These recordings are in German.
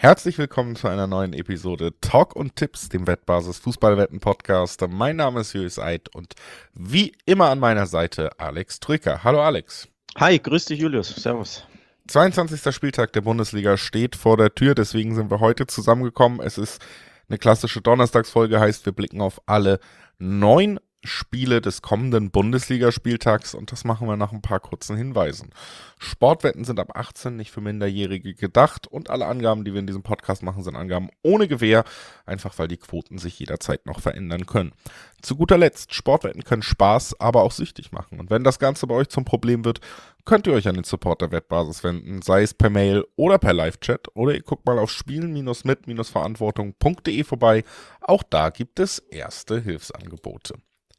Herzlich willkommen zu einer neuen Episode Talk und Tipps, dem Wettbasis Fußballwetten-Podcast. Mein Name ist Julius Eid und wie immer an meiner Seite Alex Trücker. Hallo Alex. Hi, grüß dich Julius, servus. 22. Spieltag der Bundesliga steht vor der Tür, deswegen sind wir heute zusammengekommen. Es ist eine klassische Donnerstagsfolge, heißt wir blicken auf alle 9 Spiele des kommenden Bundesligaspieltags und das machen wir nach ein paar kurzen Hinweisen. Sportwetten sind ab 18 nicht für Minderjährige gedacht und alle Angaben, die wir in diesem Podcast machen, sind Angaben ohne Gewähr, einfach weil die Quoten sich jederzeit noch verändern können. Zu guter Letzt, Sportwetten können Spaß, aber auch süchtig machen und wenn das Ganze bei euch zum Problem wird, könnt ihr euch an den Support der Wettbasis wenden, sei es per Mail oder per Live-Chat oder ihr guckt mal auf spielen-mit-verantwortung.de vorbei, auch da gibt es erste Hilfsangebote.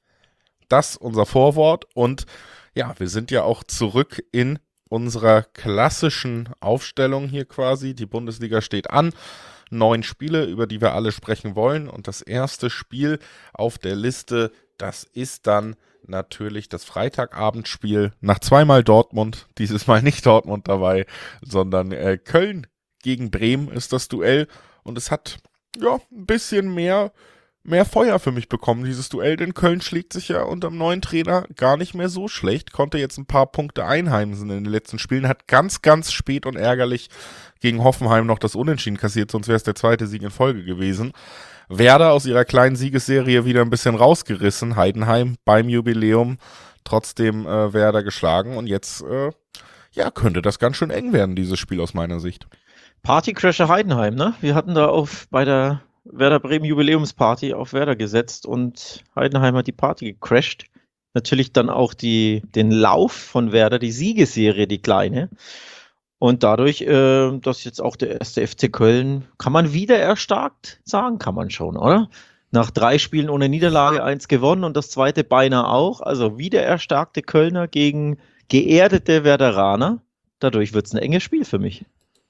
Das unser Vorwort und ja, wir sind ja auch zurück in unserer klassischen Aufstellung hier quasi. Die Bundesliga steht an, 9 Spiele, über die wir alle sprechen wollen und das erste Spiel auf der Liste, das ist dann natürlich das Freitagabendspiel nach zweimal Dortmund, dieses Mal nicht Dortmund dabei, sondern Köln gegen Bremen ist das Duell und es hat ja ein bisschen mehr Feuer für mich bekommen, dieses Duell, denn Köln schlägt sich ja unterm neuen Trainer gar nicht mehr so schlecht, konnte jetzt ein paar Punkte einheimsen in den letzten Spielen, hat ganz, ganz spät und ärgerlich gegen Hoffenheim noch das Unentschieden kassiert, sonst wäre es der zweite Sieg in Folge gewesen. Werder aus ihrer kleinen Siegesserie wieder ein bisschen rausgerissen, Heidenheim beim Jubiläum, trotzdem Werder geschlagen und jetzt könnte das ganz schön eng werden, dieses Spiel aus meiner Sicht. Partycrasher Heidenheim, ne? Wir hatten da bei der Werder Bremen Jubiläumsparty auf Werder gesetzt und Heidenheim hat die Party gecrashed. Natürlich dann auch den Lauf von Werder, die Siegesserie, die kleine. Und dadurch, dass jetzt auch der erste FC Köln, kann man wieder erstarkt sagen, kann man schon, oder? Nach 3 Spielen ohne Niederlage 1 gewonnen und das zweite beinahe auch. Also wieder erstarkte Kölner gegen geerdete Werderaner. Dadurch wird es ein enges Spiel für mich.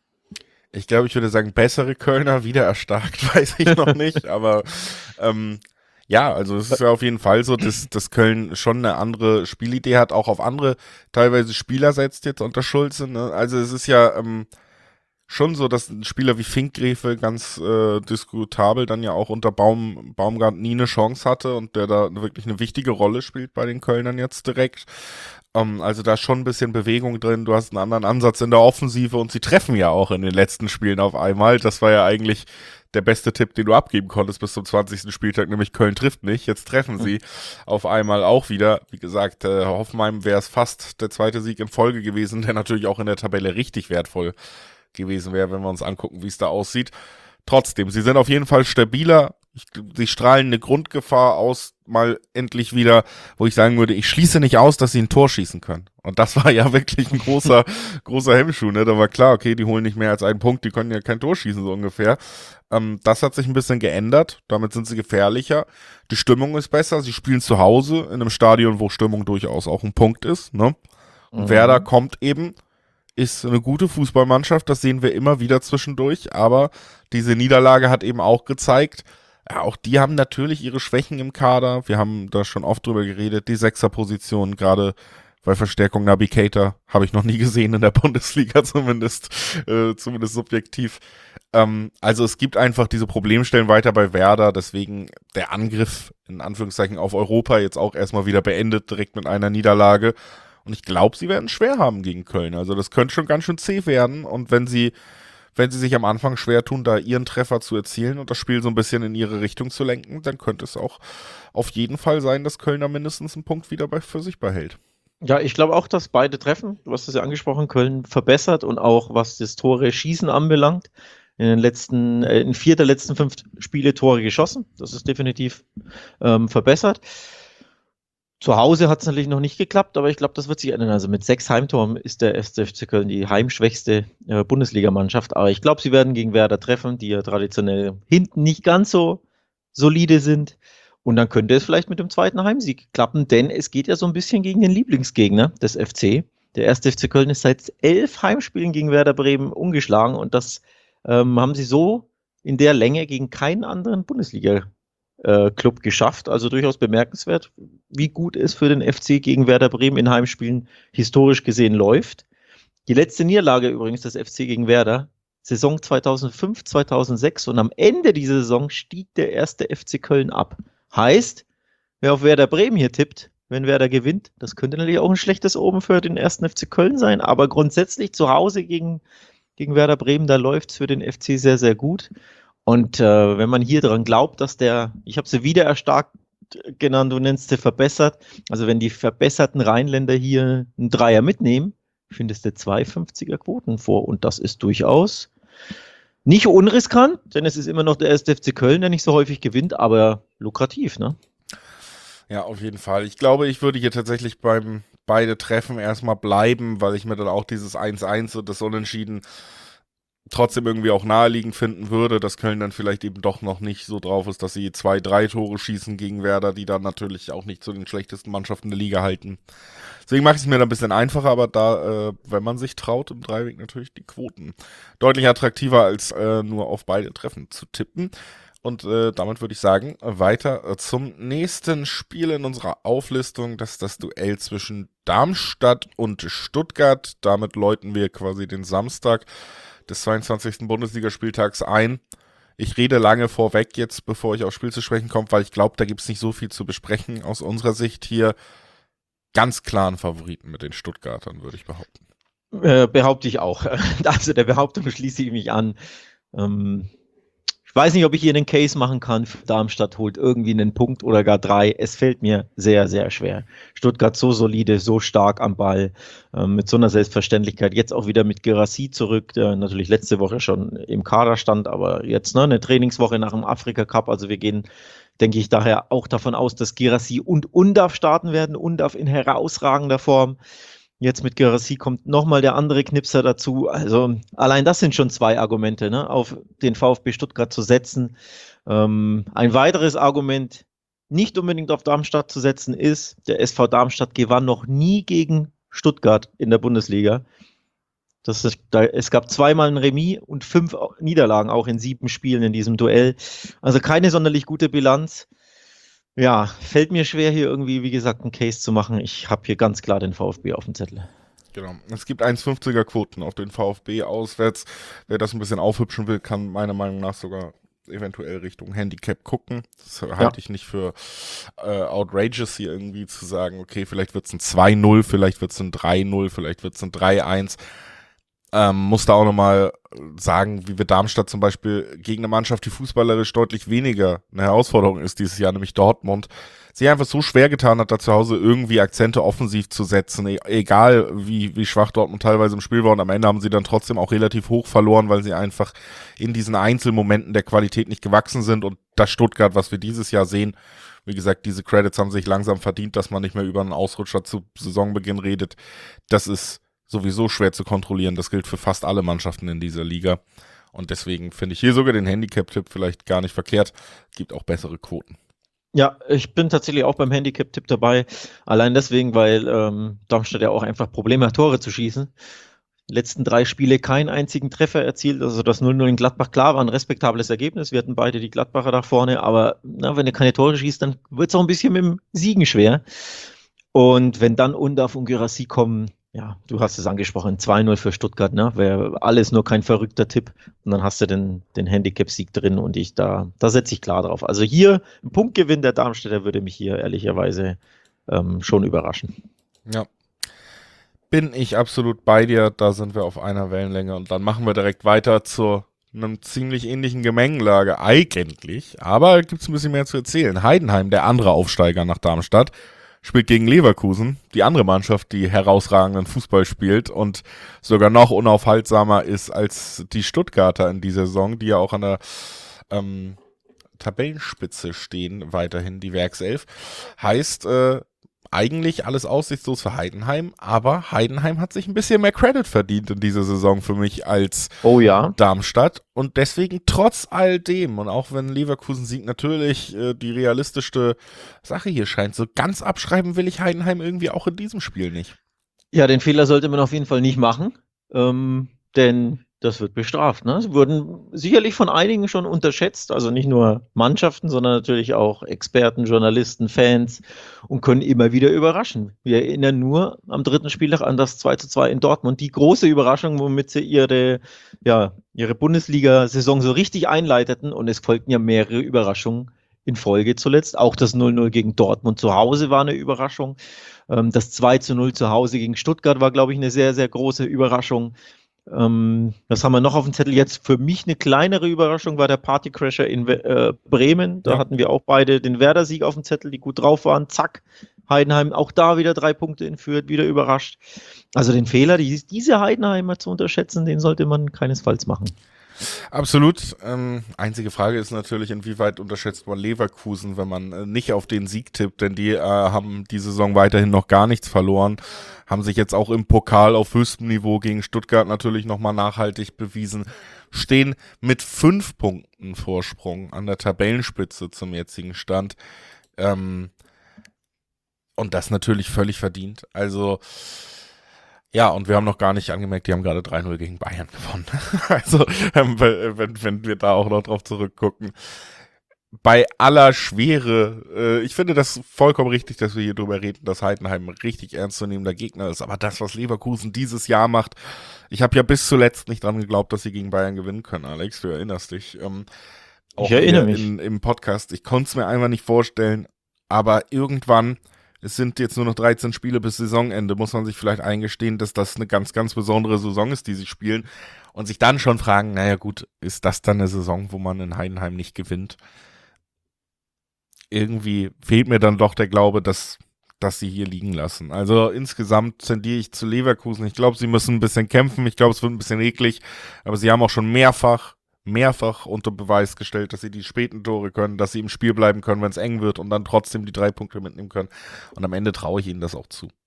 Ich glaube, ich würde sagen, bessere Kölner, wieder erstarkt, weiß ich noch nicht, aber also es ist ja auf jeden Fall so, dass Köln schon eine andere Spielidee hat, auch auf andere teilweise Spieler setzt jetzt unter Schulze, ne? Also es ist ja schon so, dass ein Spieler wie Finkgräfe ganz diskutabel dann ja auch unter Baumgart nie eine Chance hatte und der da wirklich eine wichtige Rolle spielt bei den Kölnern jetzt direkt. Also da ist schon ein bisschen Bewegung drin, du hast einen anderen Ansatz in der Offensive und sie treffen ja auch in den letzten Spielen auf einmal. Das war ja eigentlich der beste Tipp, den du abgeben konntest bis zum 20. Spieltag, nämlich Köln trifft nicht. Jetzt treffen sie auf einmal auch wieder. Wie gesagt, Hoffenheim wäre es fast der zweite Sieg in Folge gewesen, der natürlich auch in der Tabelle richtig wertvoll gewesen wäre, wenn wir uns angucken, wie es da aussieht. Trotzdem, sie sind auf jeden Fall stabiler. Sie strahlen eine Grundgefahr aus, mal endlich wieder, wo ich sagen würde, ich schließe nicht aus, dass sie ein Tor schießen können. Und das war ja wirklich ein großer Hemmschuh, ne? Da war klar, okay, die holen nicht mehr als einen Punkt, die können ja kein Tor schießen, so ungefähr. Das hat sich ein bisschen geändert, damit sind sie gefährlicher. Die Stimmung ist besser, sie spielen zu Hause in einem Stadion, wo Stimmung durchaus auch ein Punkt ist, ne? Und Werder kommt eben, ist eine gute Fußballmannschaft, das sehen wir immer wieder zwischendurch, aber diese Niederlage hat eben auch gezeigt, ja, auch die haben natürlich ihre Schwächen im Kader, wir haben da schon oft drüber geredet, die Sechserposition, gerade bei Verstärkung Naby Keita, habe ich noch nie gesehen in der Bundesliga zumindest subjektiv. Also es gibt einfach diese Problemstellen weiter bei Werder, deswegen der Angriff in Anführungszeichen auf Europa jetzt auch erstmal wieder beendet, direkt mit einer Niederlage. Und ich glaube, sie werden schwer haben gegen Köln. Also das könnte schon ganz schön zäh werden. Und wenn sie sich am Anfang schwer tun, da ihren Treffer zu erzielen und das Spiel so ein bisschen in ihre Richtung zu lenken, dann könnte es auch auf jeden Fall sein, dass Köln da mindestens einen Punkt wieder für sich behält. Ja, ich glaube auch, dass beide treffen. Du hast es ja angesprochen, Köln verbessert und auch was das Tore schießen anbelangt. In 4 der letzten 5 Spiele Tore geschossen. Das ist definitiv verbessert. Zu Hause hat es natürlich noch nicht geklappt, aber ich glaube, das wird sich ändern. Also mit 6 Heimtoren ist der 1. FC Köln die heimschwächste Bundesligamannschaft. Aber ich glaube, sie werden gegen Werder treffen, die ja traditionell hinten nicht ganz so solide sind. Und dann könnte es vielleicht mit dem zweiten Heimsieg klappen, denn es geht ja so ein bisschen gegen den Lieblingsgegner des FC. Der 1. FC Köln ist seit 11 Heimspielen gegen Werder Bremen ungeschlagen und das haben sie so in der Länge gegen keinen anderen Bundesliga-Club geschafft. Also durchaus bemerkenswert, wie gut es für den FC gegen Werder Bremen in Heimspielen historisch gesehen läuft. Die letzte Niederlage übrigens des FC gegen Werder Saison 2005, 2006 und am Ende dieser Saison stieg der erste FC Köln ab. Heißt, wer auf Werder Bremen hier tippt, wenn Werder gewinnt, das könnte natürlich auch ein schlechtes Omen für den ersten FC Köln sein, aber grundsätzlich zu Hause gegen Werder Bremen, da läuft es für den FC sehr, sehr gut. Und wenn man hier dran glaubt, dass ich habe sie wieder erstarkt genannt, du nennst sie verbessert, also wenn die verbesserten Rheinländer hier einen Dreier mitnehmen, findest du 2,50er Quoten vor und das ist durchaus nicht unriskant, denn es ist immer noch der erste FC Köln, der nicht so häufig gewinnt, aber lukrativ, ne? Ja, auf jeden Fall. Ich glaube, ich würde hier tatsächlich beim beide Treffen erstmal bleiben, weil ich mir dann auch dieses 1-1 und das Unentschieden trotzdem irgendwie auch naheliegend finden würde, dass Köln dann vielleicht eben doch noch nicht so drauf ist, dass sie 2-3 Tore schießen gegen Werder, die dann natürlich auch nicht zu den schlechtesten Mannschaften der Liga halten. Deswegen mache ich es mir da ein bisschen einfacher, aber da, wenn man sich traut, im Dreiweg natürlich die Quoten deutlich attraktiver als nur auf beide Treffen zu tippen. Und damit würde ich sagen, weiter zum nächsten Spiel in unserer Auflistung. Das ist das Duell zwischen Darmstadt und Stuttgart. Damit läuten wir quasi den Samstag des 22. Bundesligaspieltags ein. Ich rede lange vorweg jetzt, bevor ich aufs Spiel zu sprechen komme, weil ich glaube, da gibt es nicht so viel zu besprechen. Aus unserer Sicht hier ganz klaren Favoriten mit den Stuttgartern, würde ich behaupten. Behaupte ich auch. Also der Behauptung schließe ich mich an. Ich weiß nicht, ob ich hier einen Case machen kann. Darmstadt holt irgendwie einen Punkt oder gar 3. Es fällt mir sehr, sehr schwer. Stuttgart so solide, so stark am Ball, mit so einer Selbstverständlichkeit. Jetzt auch wieder mit Guirassy zurück, der natürlich letzte Woche schon im Kader stand, aber jetzt eine Trainingswoche nach dem Afrika Cup. Also wir gehen, denke ich, daher auch davon aus, dass Guirassy und Undav starten werden. Undav in herausragender Form. Jetzt mit Guirassy kommt nochmal der andere Knipser dazu. Also allein das sind schon 2 Argumente, ne, auf den VfB Stuttgart zu setzen. Ein weiteres Argument, nicht unbedingt auf Darmstadt zu setzen, ist, der SV Darmstadt gewann noch nie gegen Stuttgart in der Bundesliga. Es gab 2-mal ein Remis und 5 Niederlagen auch in 7 Spielen in diesem Duell. Also keine sonderlich gute Bilanz. Ja, fällt mir schwer, hier irgendwie, wie gesagt, einen Case zu machen. Ich habe hier ganz klar den VfB auf dem Zettel. Genau. Es gibt 1,50er Quoten auf den VfB auswärts. Wer das ein bisschen aufhübschen will, kann meiner Meinung nach sogar eventuell Richtung Handicap gucken. Das halte ich nicht für outrageous, hier irgendwie zu sagen, okay, vielleicht wird es ein 2-0, vielleicht wird es ein 3-0, vielleicht wird es ein 3-1. Muss da auch nochmal sagen, wie wir Darmstadt zum Beispiel gegen eine Mannschaft, die fußballerisch deutlich weniger eine Herausforderung ist dieses Jahr, nämlich Dortmund, sich einfach so schwer getan hat, da zu Hause irgendwie Akzente offensiv zu setzen, egal wie schwach Dortmund teilweise im Spiel war, und am Ende haben sie dann trotzdem auch relativ hoch verloren, weil sie einfach in diesen Einzelmomenten der Qualität nicht gewachsen sind, und das Stuttgart, was wir dieses Jahr sehen, wie gesagt, diese Credits haben sich langsam verdient, dass man nicht mehr über einen Ausrutscher zu Saisonbeginn redet. Das ist sowieso schwer zu kontrollieren. Das gilt für fast alle Mannschaften in dieser Liga. Und deswegen finde ich hier sogar den Handicap-Tipp vielleicht gar nicht verkehrt. Gibt auch bessere Quoten. Ja, ich bin tatsächlich auch beim Handicap-Tipp dabei. Allein deswegen, weil Darmstadt ja auch einfach Probleme hat, Tore zu schießen. Die letzten 3 Spiele keinen einzigen Treffer erzielt. Also das 0-0 in Gladbach, klar, war ein respektables Ergebnis. Wir hatten beide die Gladbacher da vorne. Aber wenn du keine Tore schießt, dann wird es auch ein bisschen mit dem Siegen schwer. Und wenn dann Undav und Guirassy kommen, ja, du hast es angesprochen, 2-0 für Stuttgart, ne? Wäre alles nur kein verrückter Tipp. Und dann hast du den Handicap-Sieg drin, und da setze ich klar drauf. Also hier ein Punktgewinn der Darmstädter würde mich hier ehrlicherweise schon überraschen. Ja, bin ich absolut bei dir. Da sind wir auf einer Wellenlänge, und dann machen wir direkt weiter zu einem ziemlich ähnlichen Gemengelage eigentlich. Aber gibt es ein bisschen mehr zu erzählen. Heidenheim, der andere Aufsteiger nach Darmstadt, spielt gegen Leverkusen, die andere Mannschaft, die herausragenden Fußball spielt und sogar noch unaufhaltsamer ist als die Stuttgarter in dieser Saison, die ja auch an der Tabellenspitze stehen, weiterhin die Werkself. Heißt, eigentlich alles aussichtslos für Heidenheim, aber Heidenheim hat sich ein bisschen mehr Credit verdient in dieser Saison für mich als Darmstadt, und deswegen trotz all dem, und auch wenn Leverkusen-Sieg natürlich die realistischste Sache hier scheint, so ganz abschreiben will ich Heidenheim irgendwie auch in diesem Spiel nicht. Ja, den Fehler sollte man auf jeden Fall nicht machen, denn das wird bestraft. Ne? Sie wurden sicherlich von einigen schon unterschätzt, also nicht nur Mannschaften, sondern natürlich auch Experten, Journalisten, Fans und können immer wieder überraschen. Wir erinnern nur am dritten Spieltag an das 2:2 in Dortmund, die große Überraschung, womit sie ihre Bundesliga-Saison so richtig einleiteten und es folgten ja mehrere Überraschungen in Folge zuletzt. Auch das 0:0 gegen Dortmund zu Hause war eine Überraschung. Das 2:0 zu Hause gegen Stuttgart war, glaube ich, eine sehr, sehr große Überraschung. Was haben wir noch auf dem Zettel? Jetzt für mich eine kleinere Überraschung war der Partycrasher in Bremen. Da hatten wir auch beide den Werder-Sieg auf dem Zettel, die gut drauf waren. Zack, Heidenheim auch da wieder 3 Punkte in Fürth, wieder überrascht. Also den Fehler, diese Heidenheimer zu unterschätzen, den sollte man keinesfalls machen. Absolut. Einzige Frage ist natürlich, inwieweit unterschätzt man Leverkusen, wenn man nicht auf den Sieg tippt, denn die haben die Saison weiterhin noch gar nichts verloren, haben sich jetzt auch im Pokal auf höchstem Niveau gegen Stuttgart natürlich nochmal nachhaltig bewiesen, stehen mit 5 Punkten Vorsprung an der Tabellenspitze zum jetzigen Stand. Und das natürlich völlig verdient. Also ja, und wir haben noch gar nicht angemerkt, die haben gerade 3:0 gegen Bayern gewonnen. Also, wenn wir da auch noch drauf zurückgucken. Bei aller Schwere, ich finde das vollkommen richtig, dass wir hier drüber reden, dass Heidenheim ein richtig ernstzunehmender Gegner ist. Aber das, was Leverkusen dieses Jahr macht, ich habe ja bis zuletzt nicht dran geglaubt, dass sie gegen Bayern gewinnen können, Alex, du erinnerst dich. Auch ich erinnere mich. Im Podcast, ich konnte es mir einfach nicht vorstellen, aber irgendwann, es sind jetzt nur noch 13 Spiele bis Saisonende, muss man sich vielleicht eingestehen, dass das eine ganz, ganz besondere Saison ist, die sie spielen und sich dann schon fragen, naja gut, ist das dann eine Saison, wo man in Heidenheim nicht gewinnt? Irgendwie fehlt mir dann doch der Glaube, dass sie hier liegen lassen. Also insgesamt tendiere ich zu Leverkusen. Ich glaube, sie müssen ein bisschen kämpfen, ich glaube, es wird ein bisschen eklig, aber sie haben auch schon mehrfach unter Beweis gestellt, dass sie die späten Tore können, dass sie im Spiel bleiben können, wenn es eng wird und dann trotzdem die 3 Punkte mitnehmen können. Und am Ende traue ich ihnen das auch zu.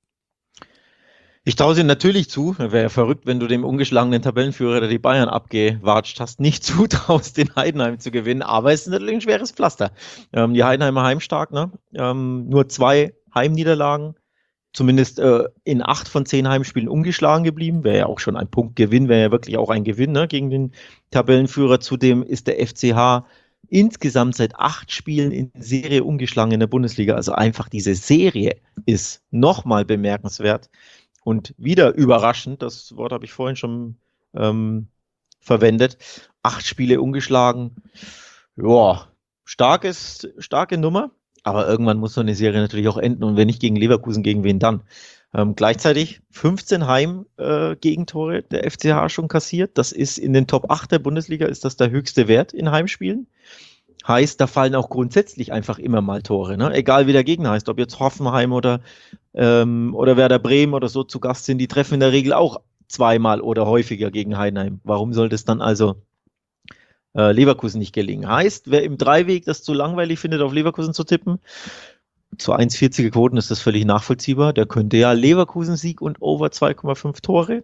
Ich traue es ihnen natürlich zu. Wäre ja verrückt, wenn du dem ungeschlagenen Tabellenführer, der die Bayern abgewatscht hast, nicht zutraust, den Heidenheim zu gewinnen. Aber es ist natürlich ein schweres Pflaster. Die Heidenheimer heimstark, ne? Nur 2 Heimniederlagen. Zumindest in 8 von 10 Heimspielen ungeschlagen geblieben. Wäre ja auch schon ein Punktgewinn, wäre ja wirklich auch ein Gewinn, ne, gegen den Tabellenführer. Zudem ist der FCH insgesamt seit 8 Spielen in Serie ungeschlagen in der Bundesliga. Also einfach diese Serie ist nochmal bemerkenswert und wieder überraschend. Das Wort habe ich vorhin schon verwendet. 8 Spiele ungeschlagen. Ja, starke Nummer. Aber irgendwann muss so eine Serie natürlich auch enden und wenn nicht gegen Leverkusen, gegen wen dann? Gleichzeitig 15 Heim-Gegentore der FCH schon kassiert. Das ist in den Top 8 der Bundesliga, ist das der höchste Wert in Heimspielen. Heißt, da fallen auch grundsätzlich einfach immer mal Tore. Ne? Egal wie der Gegner heißt, ob jetzt Hoffenheim oder Werder Bremen oder so zu Gast sind, die treffen in der Regel auch zweimal oder häufiger gegen Heidenheim. Warum sollte es dann also Leverkusen nicht gelingen? Heißt, wer im Dreiweg das zu langweilig findet, auf Leverkusen zu tippen, zu 1,40er Quoten ist das völlig nachvollziehbar. Der könnte ja Leverkusen-Sieg und over 2,5 Tore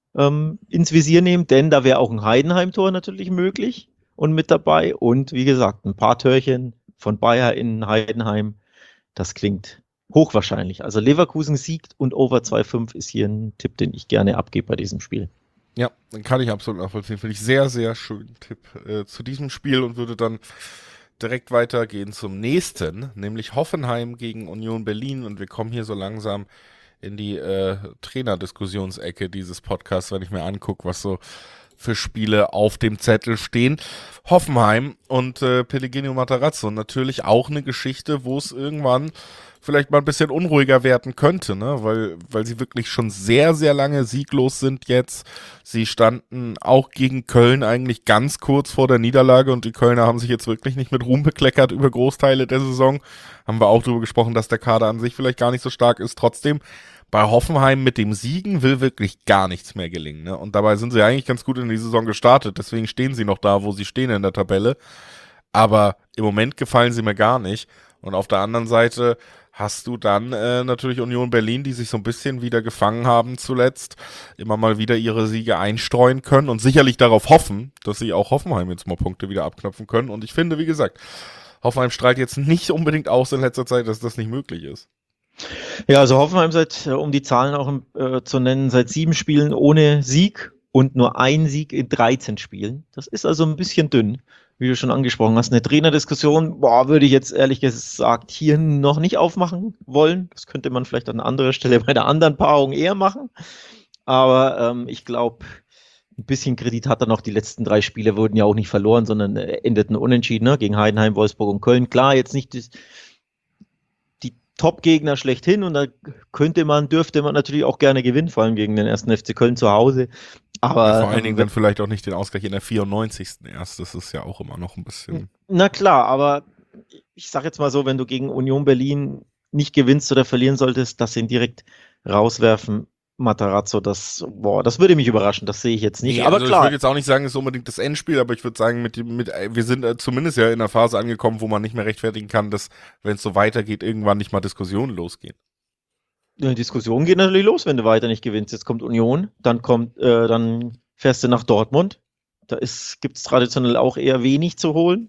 ins Visier nehmen, denn da wäre auch ein Heidenheim-Tor natürlich möglich und mit dabei. Und wie gesagt, ein paar Törchen von Bayer in Heidenheim, das klingt hochwahrscheinlich. Also Leverkusen siegt und over 2,5 ist hier ein Tipp, den ich gerne abgebe bei diesem Spiel. Ja, den kann ich absolut nachvollziehen. Finde ich sehr, sehr schönen Tipp zu diesem Spiel und würde dann direkt weitergehen zum nächsten, nämlich Hoffenheim gegen Union Berlin. Und wir kommen hier so langsam in die Trainerdiskussionsecke dieses Podcasts, wenn ich mir angucke, was so für Spiele auf dem Zettel stehen. Hoffenheim und Pellegrino Matarazzo, natürlich auch eine Geschichte, wo es irgendwann vielleicht mal ein bisschen unruhiger werden könnte, ne? Weil sie wirklich schon sehr, sehr lange sieglos sind jetzt. Sie standen auch gegen Köln eigentlich ganz kurz vor der Niederlage und die Kölner haben sich jetzt wirklich nicht mit Ruhm bekleckert über Großteile der Saison. Haben wir auch darüber gesprochen, dass der Kader an sich vielleicht gar nicht so stark ist. Trotzdem, bei Hoffenheim mit dem Siegen will wirklich gar nichts mehr gelingen, ne? Und dabei sind sie eigentlich ganz gut in die Saison gestartet. Deswegen stehen sie noch da, wo sie stehen in der Tabelle. Aber im Moment gefallen sie mir gar nicht. Und auf der anderen Seite hast du dann natürlich Union Berlin, die sich so ein bisschen wieder gefangen haben zuletzt, immer mal wieder ihre Siege einstreuen können und sicherlich darauf hoffen, dass sie auch Hoffenheim jetzt mal Punkte wieder abknöpfen können. Und ich finde, wie gesagt, Hoffenheim strahlt jetzt nicht unbedingt aus in letzter Zeit, dass das nicht möglich ist. Ja, also Hoffenheim um die Zahlen auch zu nennen, seit 7 Spielen ohne Sieg und nur ein Sieg in 13 Spielen. Das ist also ein bisschen dünn, wie du schon angesprochen hast. Eine Trainerdiskussion, würde ich jetzt ehrlich gesagt hier noch nicht aufmachen wollen. Das könnte man vielleicht an anderer Stelle bei der anderen Paarung eher machen. Aber ich glaube, ein bisschen Kredit hat er noch. Die letzten 3 Spiele wurden ja auch nicht verloren, sondern endeten unentschieden, ne? Gegen Heidenheim, Wolfsburg und Köln. Klar, jetzt nicht die Top-Gegner schlechthin und da dürfte man natürlich auch gerne gewinnen, vor allem gegen den 1. FC Köln zu Hause. Aber ja, vor allen Dingen dann vielleicht auch nicht den Ausgleich in der 94. erst. Das ist ja auch immer noch ein bisschen. Na klar, aber ich sag jetzt mal so, wenn du gegen Union Berlin nicht gewinnst oder verlieren solltest, dass sie ihn direkt rauswerfen, Matarazzo, das würde mich überraschen, das sehe ich jetzt nicht. Nee, aber also klar. Ich würde jetzt auch nicht sagen, es ist unbedingt das Endspiel, aber ich würde sagen, wir sind zumindest ja in einer Phase angekommen, wo man nicht mehr rechtfertigen kann, dass, wenn es so weitergeht, irgendwann nicht mal Diskussionen losgehen. Die Diskussion geht natürlich los, wenn du weiter nicht gewinnst. Jetzt kommt Union, dann fährst du nach Dortmund. Da gibt es traditionell auch eher wenig zu holen.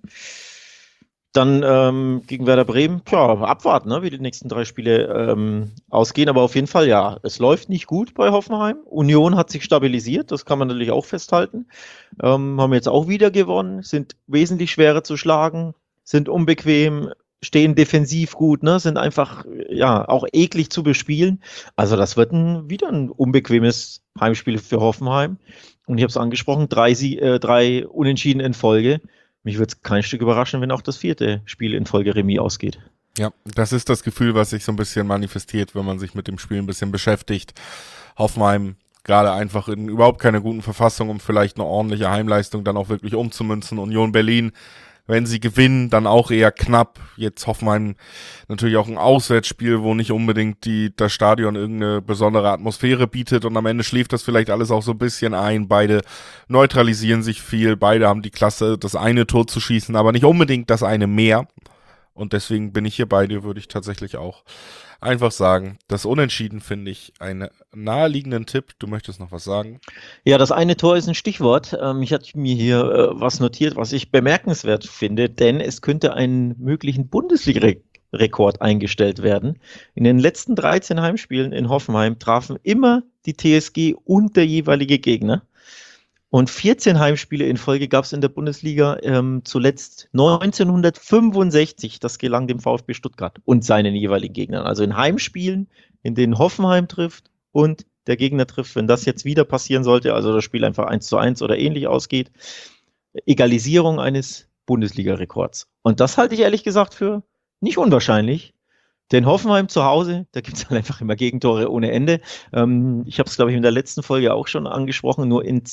Dann gegen Werder Bremen, abwarten, ne, wie die nächsten 3 Spiele ausgehen. Aber auf jeden Fall, ja, es läuft nicht gut bei Hoffenheim. Union hat sich stabilisiert, das kann man natürlich auch festhalten. Haben jetzt auch wieder gewonnen, sind wesentlich schwerer zu schlagen, sind unbequem, stehen defensiv gut, ne, sind einfach, auch eklig zu bespielen. Also das wird wieder ein unbequemes Heimspiel für Hoffenheim. Und ich habe es angesprochen, 3 Unentschieden in Folge. Mich würde es kein Stück überraschen, wenn auch das 4. Spiel in Folge Remis ausgeht. Ja, das ist das Gefühl, was sich so ein bisschen manifestiert, wenn man sich mit dem Spiel ein bisschen beschäftigt. Hoffenheim gerade einfach in überhaupt keiner guten Verfassung, um vielleicht eine ordentliche Heimleistung dann auch wirklich umzumünzen. Union Berlin, wenn sie gewinnen, dann auch eher knapp. Jetzt Hoffenheim natürlich auch ein Auswärtsspiel, wo nicht unbedingt das Stadion irgendeine besondere Atmosphäre bietet und am Ende schläft das vielleicht alles auch so ein bisschen ein. Beide neutralisieren sich viel, beide haben die Klasse, das eine Tor zu schießen, aber nicht unbedingt das eine mehr. Und deswegen bin ich hier bei dir, würde ich tatsächlich auch einfach sagen, das Unentschieden finde ich einen naheliegenden Tipp. Du möchtest noch was sagen? Ja, das eine Tor ist ein Stichwort. Ich hatte mir hier was notiert, was ich bemerkenswert finde, denn es könnte einen möglichen Bundesliga-Rekord eingestellt werden. In den letzten 13 Heimspielen in Hoffenheim trafen immer die TSG und der jeweilige Gegner. Und 14 Heimspiele in Folge gab es in der Bundesliga, zuletzt 1965. Das gelang dem VfB Stuttgart und seinen jeweiligen Gegnern. Also in Heimspielen, in denen Hoffenheim trifft und der Gegner trifft, wenn das jetzt wieder passieren sollte, also das Spiel einfach 1:1 oder ähnlich ausgeht, Egalisierung eines Bundesliga-Rekords. Und das halte ich ehrlich gesagt für nicht unwahrscheinlich. Denn Hoffenheim zu Hause, da gibt es halt einfach immer Gegentore ohne Ende. Ich habe es, glaube ich, in der letzten Folge auch schon angesprochen. Nur in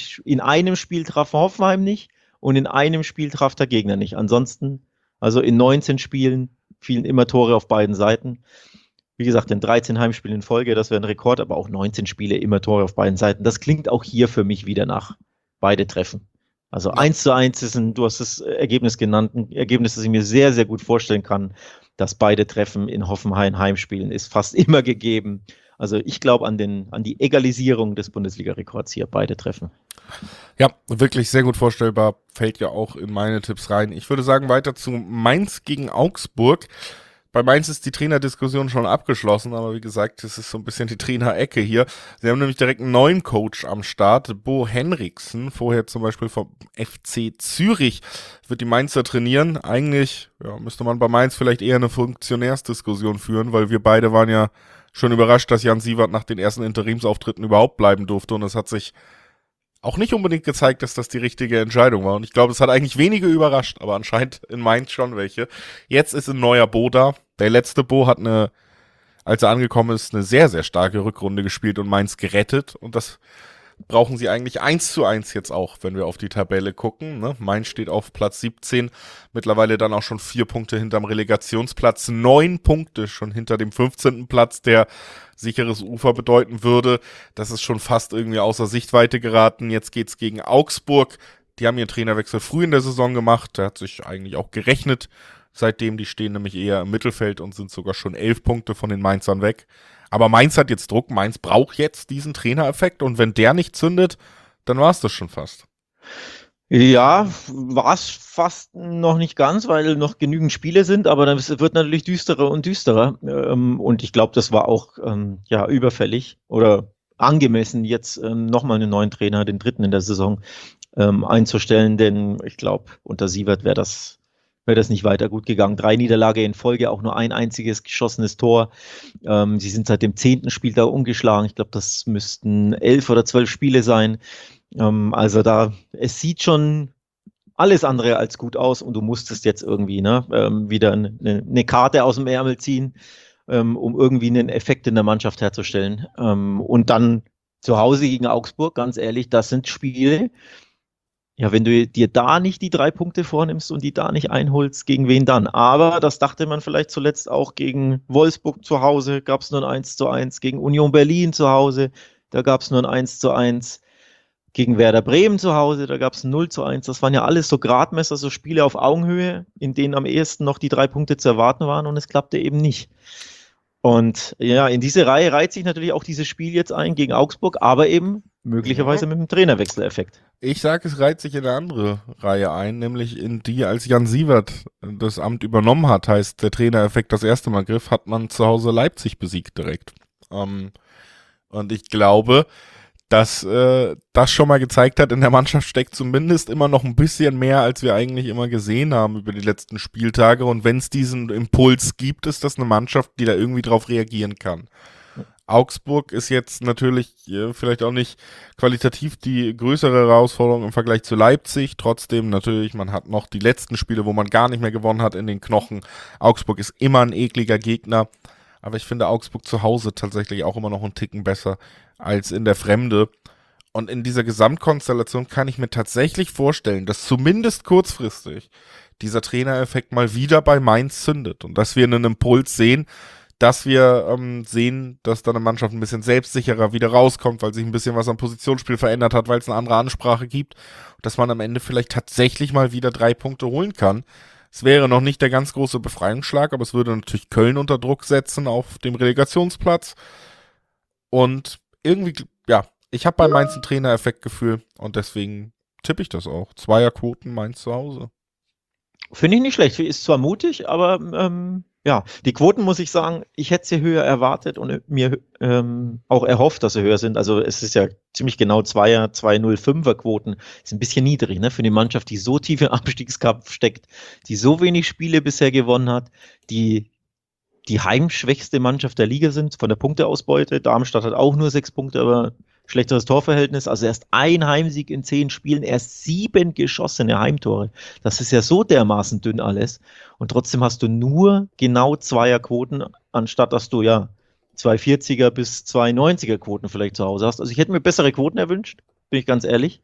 einem Spiel traf Hoffenheim nicht und in einem Spiel traf der Gegner nicht. Ansonsten, also in 19 Spielen fielen immer Tore auf beiden Seiten. Wie gesagt, in 13 Heimspielen in Folge, das wäre ein Rekord, aber auch 19 Spiele immer Tore auf beiden Seiten. Das klingt auch hier für mich wieder nach beide Treffen. Also 1:1 ist du hast das Ergebnis genannt, ein Ergebnis, das ich mir sehr, sehr gut vorstellen kann, dass beide Treffen in Hoffenheim Heimspielen ist fast immer gegeben. Also ich glaube an die Egalisierung des Bundesliga-Rekords hier, beide Treffen. Ja, wirklich sehr gut vorstellbar, fällt ja auch in meine Tipps rein. Ich würde sagen, weiter zu Mainz gegen Augsburg. Bei Mainz ist die Trainerdiskussion schon abgeschlossen, aber wie gesagt, das ist so ein bisschen die Trainerecke hier. Sie haben nämlich direkt einen neuen Coach am Start, Bo Henriksen, vorher zum Beispiel vom FC Zürich, wird die Mainzer trainieren. Eigentlich müsste man bei Mainz vielleicht eher eine Funktionärsdiskussion führen, weil wir beide waren ja schon überrascht, dass Jan Siewert nach den ersten Interimsauftritten überhaupt bleiben durfte und es hat sich auch nicht unbedingt gezeigt, dass das die richtige Entscheidung war. Und ich glaube, es hat eigentlich wenige überrascht, aber anscheinend in Mainz schon welche. Jetzt ist ein neuer Bo da. Der letzte Bo hat als er angekommen ist, eine sehr, sehr starke Rückrunde gespielt und Mainz gerettet. Und das brauchen sie eigentlich 1:1 jetzt auch, wenn wir auf die Tabelle gucken. Ne? Mainz steht auf Platz 17, mittlerweile dann auch schon 4 Punkte hinterm Relegationsplatz, 9 Punkte schon hinter dem 15. Platz, der sicheres Ufer bedeuten würde. Das ist schon fast irgendwie außer Sichtweite geraten. Jetzt geht's gegen Augsburg. Die haben ihren Trainerwechsel früh in der Saison gemacht. Der hat sich eigentlich auch gerechnet. Seitdem, die stehen nämlich eher im Mittelfeld und sind sogar schon 11 Punkte von den Mainzern weg. Aber Mainz hat jetzt Druck. Mainz braucht jetzt diesen Trainereffekt. Und wenn der nicht zündet, dann war es das schon fast. Ja, war es fast noch nicht ganz, weil noch genügend Spiele sind, aber dann wird natürlich düsterer und düsterer. Und ich glaube, das war auch überfällig oder angemessen, jetzt nochmal einen neuen Trainer, den dritten in der Saison, einzustellen, denn ich glaube, unter Sievert wäre das nicht weiter gut gegangen. 3 Niederlage in Folge, auch nur ein einziges geschossenes Tor. Sie sind seit dem 10. Spieltag ungeschlagen. Ich glaube, das müssten 11 oder 12 Spiele sein. Also es sieht schon alles andere als gut aus und du musstest jetzt irgendwie wieder eine Karte aus dem Ärmel ziehen, um irgendwie einen Effekt in der Mannschaft herzustellen. Und dann zu Hause gegen Augsburg, ganz ehrlich, das sind Spiele, ja, wenn du dir da nicht die 3 Punkte vornimmst und die da nicht einholst, gegen wen dann? Aber das dachte man vielleicht zuletzt auch gegen Wolfsburg zu Hause, gab es nur ein 1:1, gegen Union Berlin zu Hause, da gab es nur ein 1:1, gegen Werder Bremen zu Hause, da gab es ein 0:1. Das waren ja alles so Gradmesser, so Spiele auf Augenhöhe, in denen am ehesten noch die 3 Punkte zu erwarten waren und es klappte eben nicht. Und ja, in diese Reihe reiht sich natürlich auch dieses Spiel jetzt ein gegen Augsburg, aber eben möglicherweise mit einem Trainerwechseleffekt. Ich sage, es reiht sich in eine andere Reihe ein, nämlich in die, als Jan Sievert das Amt übernommen hat, heißt der Trainereffekt das erste Mal griff, hat man zu Hause Leipzig besiegt direkt. Und ich glaube, dass das schon mal gezeigt hat, in der Mannschaft steckt zumindest immer noch ein bisschen mehr, als wir eigentlich immer gesehen haben über die letzten Spieltage. Und wenn es diesen Impuls gibt, ist das eine Mannschaft, die da irgendwie drauf reagieren kann. Augsburg ist jetzt natürlich vielleicht auch nicht qualitativ die größere Herausforderung im Vergleich zu Leipzig. Trotzdem natürlich, man hat noch die letzten Spiele, wo man gar nicht mehr gewonnen hat in den Knochen. Augsburg ist immer ein ekliger Gegner. Aber ich finde Augsburg zu Hause tatsächlich auch immer noch einen Ticken besser als in der Fremde. Und in dieser Gesamtkonstellation kann ich mir tatsächlich vorstellen, dass zumindest kurzfristig dieser Trainereffekt mal wieder bei Mainz zündet und dass wir einen Impuls sehen, dass wir sehen, dass dann eine Mannschaft ein bisschen selbstsicherer wieder rauskommt, weil sich ein bisschen was am Positionsspiel verändert hat, weil es eine andere Ansprache gibt, dass man am Ende vielleicht tatsächlich mal wieder 3 Punkte holen kann. Es wäre noch nicht der ganz große Befreiungsschlag, aber es würde natürlich Köln unter Druck setzen auf dem Relegationsplatz. Und irgendwie, ja, ich habe bei Mainz ein Trainereffektgefühl und deswegen tippe ich das auch. Zweierquoten Mainz zu Hause. Finde ich nicht schlecht. Ist zwar mutig, aber ja, die Quoten, muss ich sagen, ich hätte sie höher erwartet und mir auch erhofft, dass sie höher sind. Also es ist ja ziemlich genau 2,05er Quoten. Ist ein bisschen niedrig, ne? Für eine Mannschaft, die so tief im Abstiegskampf steckt, die so wenig Spiele bisher gewonnen hat, die heimschwächste Mannschaft der Liga sind von der Punkteausbeute. Darmstadt hat auch nur 6 Punkte, aber schlechteres Torverhältnis. Also erst ein Heimsieg in 10 Spielen, erst 7 geschossene Heimtore. Das ist ja so dermaßen dünn alles. Und trotzdem hast du nur genau Zweierquoten, anstatt dass du ja 2,40er bis 2,90er Quoten vielleicht zu Hause hast. Also ich hätte mir bessere Quoten erwünscht, bin ich ganz ehrlich.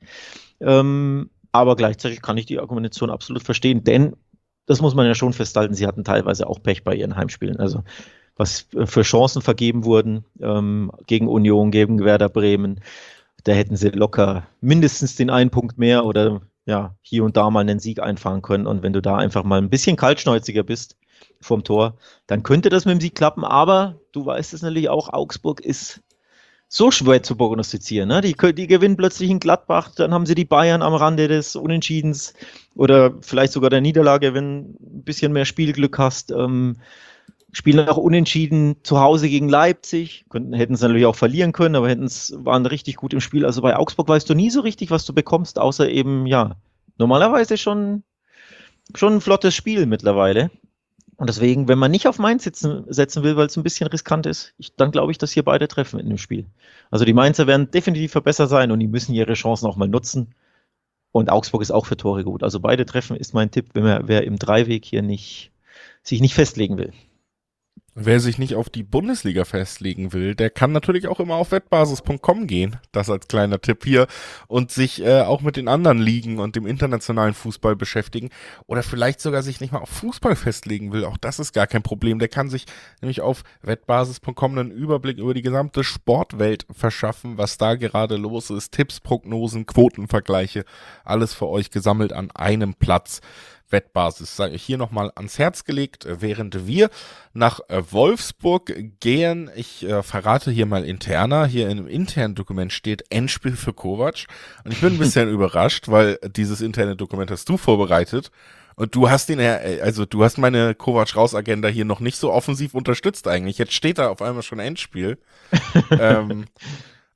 Aber gleichzeitig kann ich die Argumentation absolut verstehen, denn das muss man ja schon festhalten, sie hatten teilweise auch Pech bei ihren Heimspielen. Also was für Chancen vergeben wurden gegen Union, gegen Werder Bremen, da hätten sie locker mindestens den einen Punkt mehr oder ja, hier und da mal einen Sieg einfahren können. Und wenn du da einfach mal ein bisschen kaltschnäuziger bist vom Tor, dann könnte das mit dem Sieg klappen. Aber du weißt es natürlich auch, Augsburg ist so schwer zu prognostizieren. Ne? Die gewinnen plötzlich in Gladbach, dann haben sie die Bayern am Rande des Unentschiedens oder vielleicht sogar der Niederlage, wenn du ein bisschen mehr Spielglück hast. Spielen auch unentschieden zu Hause gegen Leipzig, hätten es natürlich auch verlieren können, aber waren richtig gut im Spiel. Also bei Augsburg weißt du nie so richtig, was du bekommst, außer eben, ja, normalerweise schon ein flottes Spiel mittlerweile. Und deswegen, wenn man nicht auf Mainz setzen will, weil es ein bisschen riskant ist, dann glaube ich, dass hier beide treffen in dem Spiel. Also die Mainzer werden definitiv besser sein und die müssen ihre Chancen auch mal nutzen. Und Augsburg ist auch für Tore gut. Also beide treffen ist mein Tipp, wer im Dreiweg hier sich nicht festlegen will. Wer sich nicht auf die Bundesliga festlegen will, der kann natürlich auch immer auf wettbasis.com gehen, das als kleiner Tipp hier, und sich auch mit den anderen Ligen und dem internationalen Fußball beschäftigen oder vielleicht sogar sich nicht mal auf Fußball festlegen will, auch das ist gar kein Problem. Der kann sich nämlich auf wettbasis.com einen Überblick über die gesamte Sportwelt verschaffen, was da gerade los ist, Tipps, Prognosen, Quotenvergleiche, alles für euch gesammelt an einem Platz. Wettbasis, sage ich hier nochmal ans Herz gelegt, während wir nach Wolfsburg gehen. Ich verrate hier mal interner, hier in einem internen Dokument steht Endspiel für Kovac und ich bin ein bisschen überrascht, weil dieses interne Dokument hast du vorbereitet und du hast du hast meine Kovac-Raus-Agenda hier noch nicht so offensiv unterstützt eigentlich. Jetzt steht da auf einmal schon Endspiel.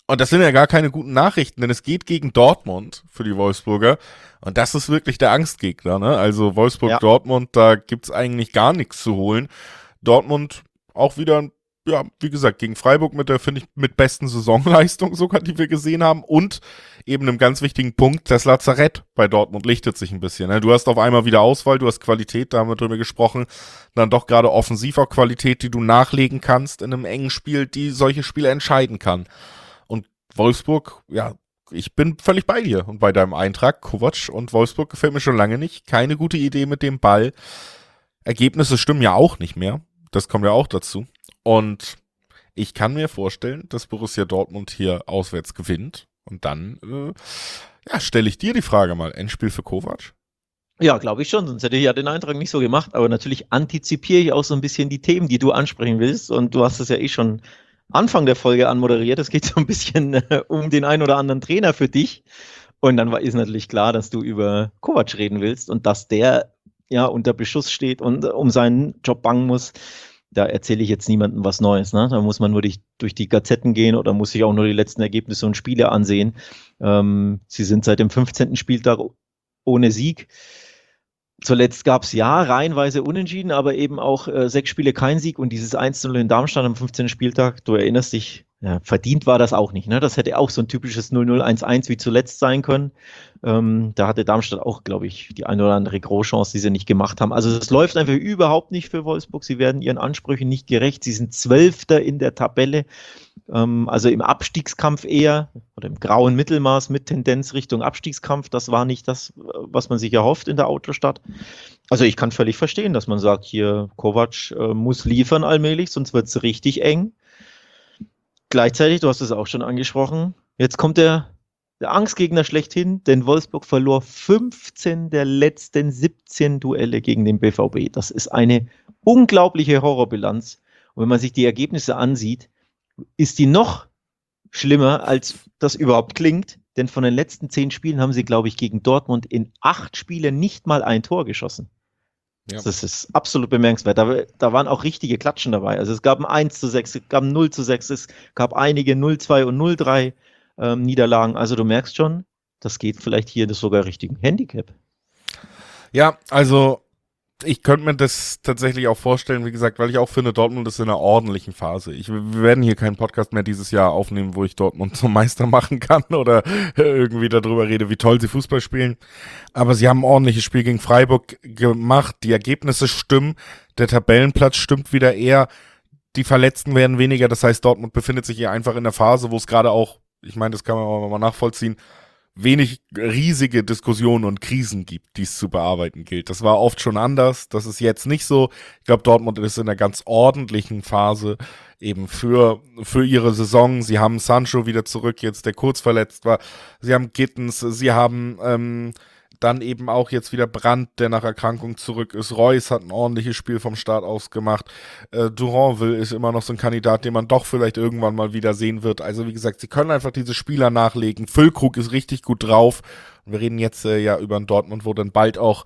Und das sind ja gar keine guten Nachrichten, denn es geht gegen Dortmund für die Wolfsburger. Und das ist wirklich der Angstgegner, ne? Also Ja. Wolfsburg-Dortmund, da gibt's eigentlich gar nichts zu holen. Dortmund auch wieder, ja, wie gesagt, gegen Freiburg mit der, finde ich, mit besten Saisonleistung sogar, die wir gesehen haben. Und eben einem ganz wichtigen Punkt, das Lazarett bei Dortmund lichtet sich ein bisschen. Ne? Du hast auf einmal wieder Auswahl, du hast Qualität, da haben wir drüber gesprochen. Dann doch gerade offensiv auch Qualität, die du nachlegen kannst in einem engen Spiel, die solche Spiele entscheiden kann. Und Wolfsburg, ja, ich bin völlig bei dir und bei deinem Eintrag. Kovac und Wolfsburg gefällt mir schon lange nicht. Keine gute Idee mit dem Ball. Ergebnisse stimmen ja auch nicht mehr. Das kommt ja auch dazu. Und ich kann mir vorstellen, dass Borussia Dortmund hier auswärts gewinnt. Und dann, ja, stelle ich dir die Frage mal. Endspiel für Kovac? Ja, glaube ich schon, sonst hätte ich ja den Eintrag nicht so gemacht. Aber natürlich antizipiere ich auch so ein bisschen die Themen, die du ansprechen willst. Und du hast es ja eh schon Anfang der Folge anmoderiert. Es geht so ein bisschen um den ein oder anderen Trainer für dich. Und dann ist natürlich klar, dass du über Kovac reden willst und dass der ja unter Beschuss steht und um seinen Job bangen muss. Da erzähle ich jetzt niemandem was Neues. Ne? Da muss man nur durch die Gazetten gehen oder muss sich auch nur die letzten Ergebnisse und Spiele ansehen. Sie sind seit dem 15. Spieltag ohne Sieg. Zuletzt gab es ja reihenweise Unentschieden, aber eben auch 6 Spiele kein Sieg und dieses 1:0 in Darmstadt am 15. Spieltag, du erinnerst dich, ja, verdient war das auch nicht. Ne? Das hätte auch so ein typisches 0-0, 1-1 wie zuletzt sein können. Da hatte Darmstadt auch, glaube ich, die eine oder andere Großchance, die sie nicht gemacht haben. Also es läuft einfach überhaupt nicht für Wolfsburg. Sie werden ihren Ansprüchen nicht gerecht. Sie sind Zwölfter in der Tabelle. Also im Abstiegskampf eher oder im grauen Mittelmaß mit Tendenz Richtung Abstiegskampf. Das war nicht das, was man sich erhofft in der Autostadt. Also ich kann völlig verstehen, dass man sagt, hier Kovac muss liefern allmählich, sonst wird es richtig eng. Gleichzeitig, du hast es auch schon angesprochen, jetzt kommt der Angstgegner schlechthin, denn Wolfsburg verlor 15 der letzten 17 Duelle gegen den BVB. Das ist eine unglaubliche Horrorbilanz. Und wenn man sich die Ergebnisse ansieht, ist die noch schlimmer, als das überhaupt klingt. Denn von den letzten 10 Spielen haben sie, glaube ich, gegen Dortmund in 8 Spielen nicht mal ein Tor geschossen. Ja. Das ist absolut bemerkenswert. Da waren auch richtige Klatschen dabei. Also es gab ein 1:6, es gab ein 0:6, es gab einige 0:2 und 0:3 Niederlagen. Also du merkst schon, das geht vielleicht hier das sogar richtigen Handicap. Ja, also ich könnte mir das tatsächlich auch vorstellen, wie gesagt, weil ich auch finde, Dortmund ist in einer ordentlichen Phase. Wir werden hier keinen Podcast mehr dieses Jahr aufnehmen, wo ich Dortmund zum Meister machen kann oder irgendwie darüber rede, wie toll sie Fußball spielen. Aber sie haben ein ordentliches Spiel gegen Freiburg gemacht. Die Ergebnisse stimmen. Der Tabellenplatz stimmt wieder eher. Die Verletzten werden weniger. Das heißt, Dortmund befindet sich hier einfach in der Phase, wo es gerade auch, ich meine, das kann man auch mal nachvollziehen, wenig riesige Diskussionen und Krisen gibt, die es zu bearbeiten gilt. Das war oft schon anders, das ist jetzt nicht so. Ich glaube, Dortmund ist in einer ganz ordentlichen Phase eben für ihre Saison. Sie haben Sancho wieder zurück, jetzt der kurz verletzt war. Sie haben Gittens, sie haben dann eben auch jetzt wieder Brandt, der nach Erkrankung zurück ist. Reus hat ein ordentliches Spiel vom Start aus gemacht. Duranville ist immer noch so ein Kandidat, den man doch vielleicht irgendwann mal wieder sehen wird. Also wie gesagt, sie können einfach diese Spieler nachlegen. Füllkrug ist richtig gut drauf. Und wir reden jetzt ja über einen Dortmund, wo dann bald auch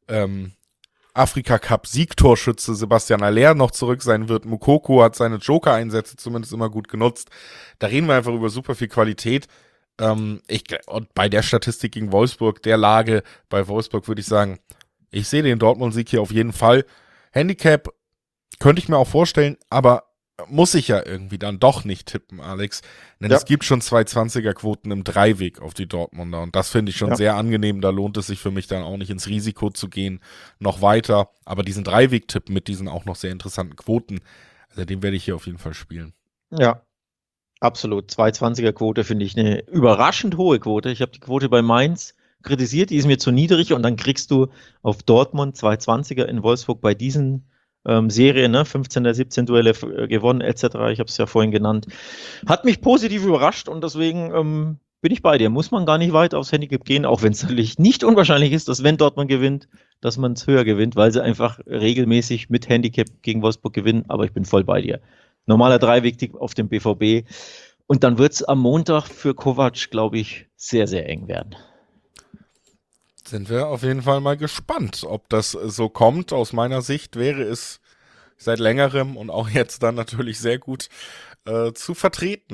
Afrika-Cup-Siegtorschütze Sebastian Aller noch zurück sein wird. Moukoko hat seine Joker-Einsätze zumindest immer gut genutzt. Da reden wir einfach über super viel Qualität. Und bei der Statistik gegen Wolfsburg, der Lage bei Wolfsburg, würde ich sagen, ich sehe den Dortmund-Sieg hier auf jeden Fall. Handicap könnte ich mir auch vorstellen, aber muss ich ja irgendwie dann doch nicht tippen, Alex. Denn es gibt schon 220er-Quoten im Dreiweg auf die Dortmunder und das finde ich schon sehr angenehm. Da lohnt es sich für mich dann auch nicht ins Risiko zu gehen, noch weiter. Aber diesen Dreiweg-Tipp mit diesen auch noch sehr interessanten Quoten, also den werde ich hier auf jeden Fall spielen. Ja. Absolut. 220er-Quote finde ich eine überraschend hohe Quote. Ich habe die Quote bei Mainz kritisiert, die ist mir zu niedrig und dann kriegst du auf Dortmund 220er in Wolfsburg bei diesen Serien, ne? 15 der 17 Duelle gewonnen etc. Ich habe es ja vorhin genannt. Hat mich positiv überrascht und deswegen bin ich bei dir. Muss man gar nicht weit aufs Handicap gehen, auch wenn es natürlich nicht unwahrscheinlich ist, dass wenn Dortmund gewinnt, dass man es höher gewinnt, weil sie einfach regelmäßig mit Handicap gegen Wolfsburg gewinnen. Aber ich bin voll bei dir. Normaler Dreiweg auf dem BVB. Und dann wird es am Montag für Kovac, glaube ich, sehr, sehr eng werden. Sind wir auf jeden Fall mal gespannt, ob das so kommt. Aus meiner Sicht wäre es seit längerem und auch jetzt dann natürlich sehr gut zu vertreten,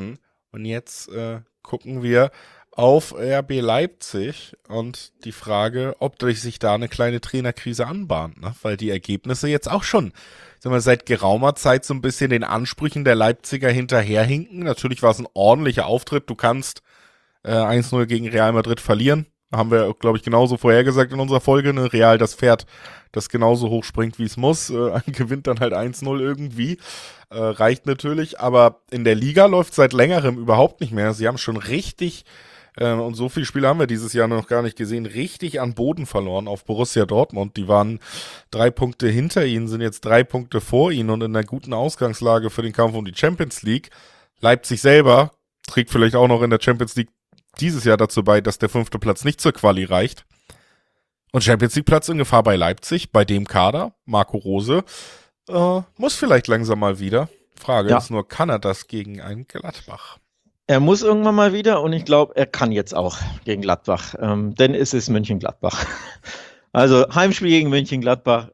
Und jetzt gucken wir auf RB Leipzig und die Frage, ob sich da eine kleine Trainerkrise anbahnt, ne? Weil die Ergebnisse jetzt auch schon, sagen wir, seit geraumer Zeit so ein bisschen den Ansprüchen der Leipziger hinterherhinken. Natürlich war es ein ordentlicher Auftritt. Du kannst 1-0 gegen Real Madrid verlieren. Haben wir, glaube ich, genauso vorhergesagt in unserer Folge. Ne? Real, das Pferd, das genauso hoch springt, wie es muss, gewinnt dann halt 1-0 irgendwie. Reicht natürlich, aber in der Liga läuft seit längerem überhaupt nicht mehr. Sie haben schon richtig, und so viele Spiele haben wir dieses Jahr noch gar nicht gesehen, richtig an Boden verloren auf Borussia Dortmund. Die waren 3 Punkte hinter ihnen, sind jetzt 3 Punkte vor ihnen und in einer guten Ausgangslage für den Kampf um die Champions League. Leipzig selber trägt vielleicht auch noch in der Champions League dieses Jahr dazu bei, dass der 5. Platz nicht zur Quali reicht. Und Champions League Platz in Gefahr bei Leipzig, bei dem Kader, Marco Rose, muss vielleicht langsam mal wieder. Frage ist nur, kann er das gegen einen Gladbach? Er muss irgendwann mal wieder und ich glaube, er kann jetzt auch gegen Gladbach, denn es ist Mönchengladbach. Also Heimspiel gegen Mönchengladbach,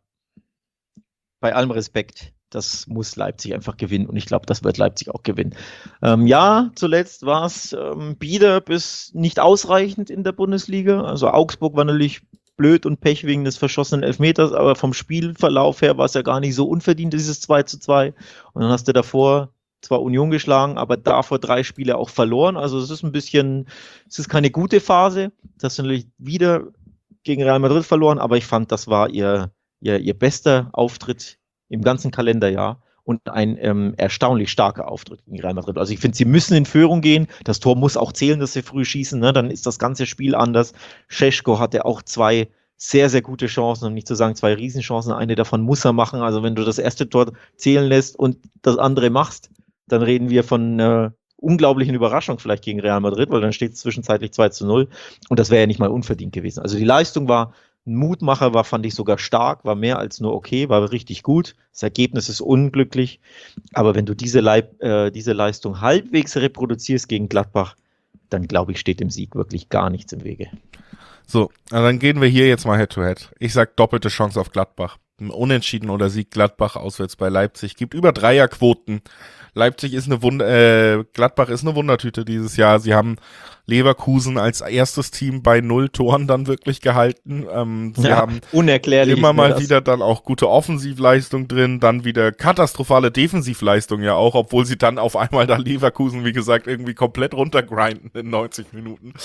bei allem Respekt, das muss Leipzig einfach gewinnen und ich glaube, das wird Leipzig auch gewinnen. Ja, zuletzt war es bieder bis nicht ausreichend in der Bundesliga. Also Augsburg war natürlich blöd und Pech wegen des verschossenen Elfmeters, aber vom Spielverlauf her war es ja gar nicht so unverdient, dieses 2-2. Und dann hast du davor zwar Union geschlagen, aber davor 3 Spiele auch verloren. Also es ist ein bisschen, es ist keine gute Phase. Das ist natürlich wieder gegen Real Madrid verloren, aber ich fand, das war ihr bester Auftritt im ganzen Kalenderjahr und ein erstaunlich starker Auftritt gegen Real Madrid. Also ich finde, sie müssen in Führung gehen. Das Tor muss auch zählen, dass sie früh schießen. Ne? Dann ist das ganze Spiel anders. Šeško hatte auch 2 sehr, sehr gute Chancen, um nicht zu sagen 2 Riesenchancen. Eine davon muss er machen. Also wenn du das erste Tor zählen lässt und das andere machst, dann reden wir von einer unglaublichen Überraschung vielleicht gegen Real Madrid, weil dann steht es zwischenzeitlich 2-0 und das wäre ja nicht mal unverdient gewesen. Also die Leistung war ein Mutmacher, fand ich sogar stark, war mehr als nur okay, war richtig gut. Das Ergebnis ist unglücklich, aber wenn du diese Leistung halbwegs reproduzierst gegen Gladbach, dann glaube ich, steht dem Sieg wirklich gar nichts im Wege. So, dann gehen wir hier jetzt mal Head-to-Head. Ich sag doppelte Chance auf Gladbach. Unentschieden oder Sieg Gladbach auswärts bei Leipzig. Gibt über Dreierquoten. Leipzig ist Gladbach ist eine Wundertüte dieses Jahr. Sie haben Leverkusen als erstes Team bei 0 Toren dann wirklich gehalten. Sie haben unerklärlich immer mal wieder dann auch gute Offensivleistung drin, dann wieder katastrophale Defensivleistung ja auch, obwohl sie dann auf einmal da Leverkusen, wie gesagt, irgendwie komplett runtergrinden in 90 Minuten.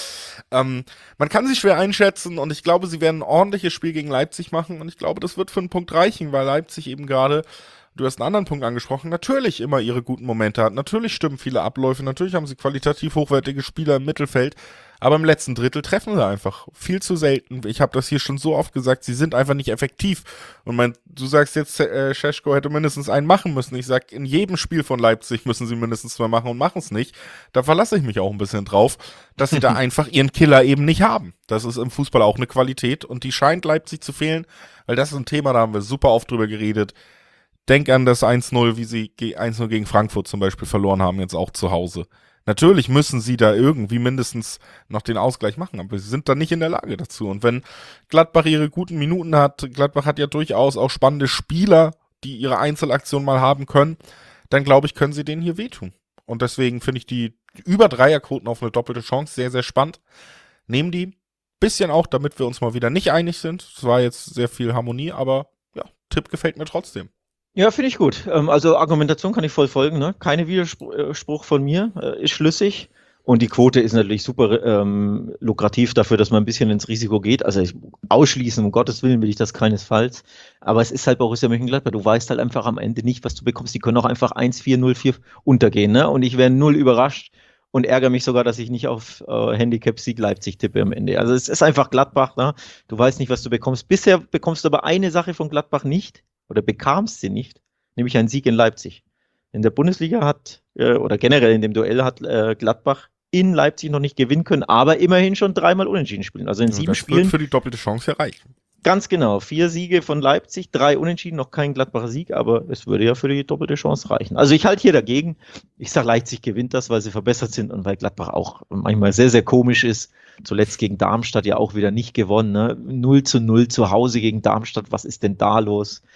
Man kann sie schwer einschätzen und ich glaube, sie werden ein ordentliches Spiel gegen Leipzig machen und ich glaube, das wird für einen Punkt reichen, weil Leipzig eben gerade, du hast einen anderen Punkt angesprochen, natürlich immer ihre guten Momente hat, natürlich stimmen viele Abläufe, natürlich haben sie qualitativ hochwertige Spieler im Mittelfeld, aber im letzten Drittel treffen sie einfach viel zu selten. Ich habe das hier schon so oft gesagt, sie sind einfach nicht effektiv. Und du sagst jetzt, Šeško hätte mindestens einen machen müssen. Ich sag, in jedem Spiel von Leipzig müssen sie mindestens 2 machen und machen es nicht. Da verlasse ich mich auch ein bisschen drauf, dass sie da einfach ihren Killer eben nicht haben. Das ist im Fußball auch eine Qualität und die scheint Leipzig zu fehlen, weil das ist ein Thema, da haben wir super oft drüber geredet. Denk an das 1-0, wie sie 1-0 gegen Frankfurt zum Beispiel verloren haben, jetzt auch zu Hause. Natürlich müssen sie da irgendwie mindestens noch den Ausgleich machen, aber sie sind da nicht in der Lage dazu. Und wenn Gladbach ihre guten Minuten hat, Gladbach hat ja durchaus auch spannende Spieler, die ihre Einzelaktion mal haben können, dann glaube ich, können sie denen hier wehtun. Und deswegen finde ich die über Dreierquoten auf eine doppelte Chance sehr, sehr spannend. Nehmen die bisschen auch, damit wir uns mal wieder nicht einig sind. Es war jetzt sehr viel Harmonie, aber ja, Tipp gefällt mir trotzdem. Ja, finde ich gut. Also Argumentation kann ich voll folgen. Ne? Keine Widerspruch von mir, ist schlüssig. Und die Quote ist natürlich super lukrativ dafür, dass man ein bisschen ins Risiko geht. Also ausschließen, um Gottes Willen will ich das keinesfalls. Aber es ist halt Borussia Mönchengladbach. Du weißt halt einfach am Ende nicht, was du bekommst. Die können auch einfach 1-4, 0-4 untergehen. Ne? Und ich wäre 0 überrascht und ärgere mich sogar, dass ich nicht auf Handicap-Sieg Leipzig tippe am Ende. Also es ist einfach Gladbach. Ne? Du weißt nicht, was du bekommst. Bisher bekommst du aber eine Sache von Gladbach nicht. Oder bekamst sie nicht, nämlich einen Sieg in Leipzig. In der Bundesliga oder generell in dem Duell hat Gladbach in Leipzig noch nicht gewinnen können, aber immerhin schon 3-mal unentschieden spielen. Also in 7 Spielen. Das wird für die doppelte Chance erreichen. Ganz genau. 4 Siege von Leipzig, 3 Unentschieden, noch kein Gladbacher Sieg, aber es würde ja für die doppelte Chance reichen. Also ich halte hier dagegen. Ich sage, Leipzig gewinnt das, weil sie verbessert sind und weil Gladbach auch manchmal sehr, sehr komisch ist. Zuletzt gegen Darmstadt ja auch wieder nicht gewonnen. Ne? 0-0 zu Hause gegen Darmstadt. Was ist denn da los?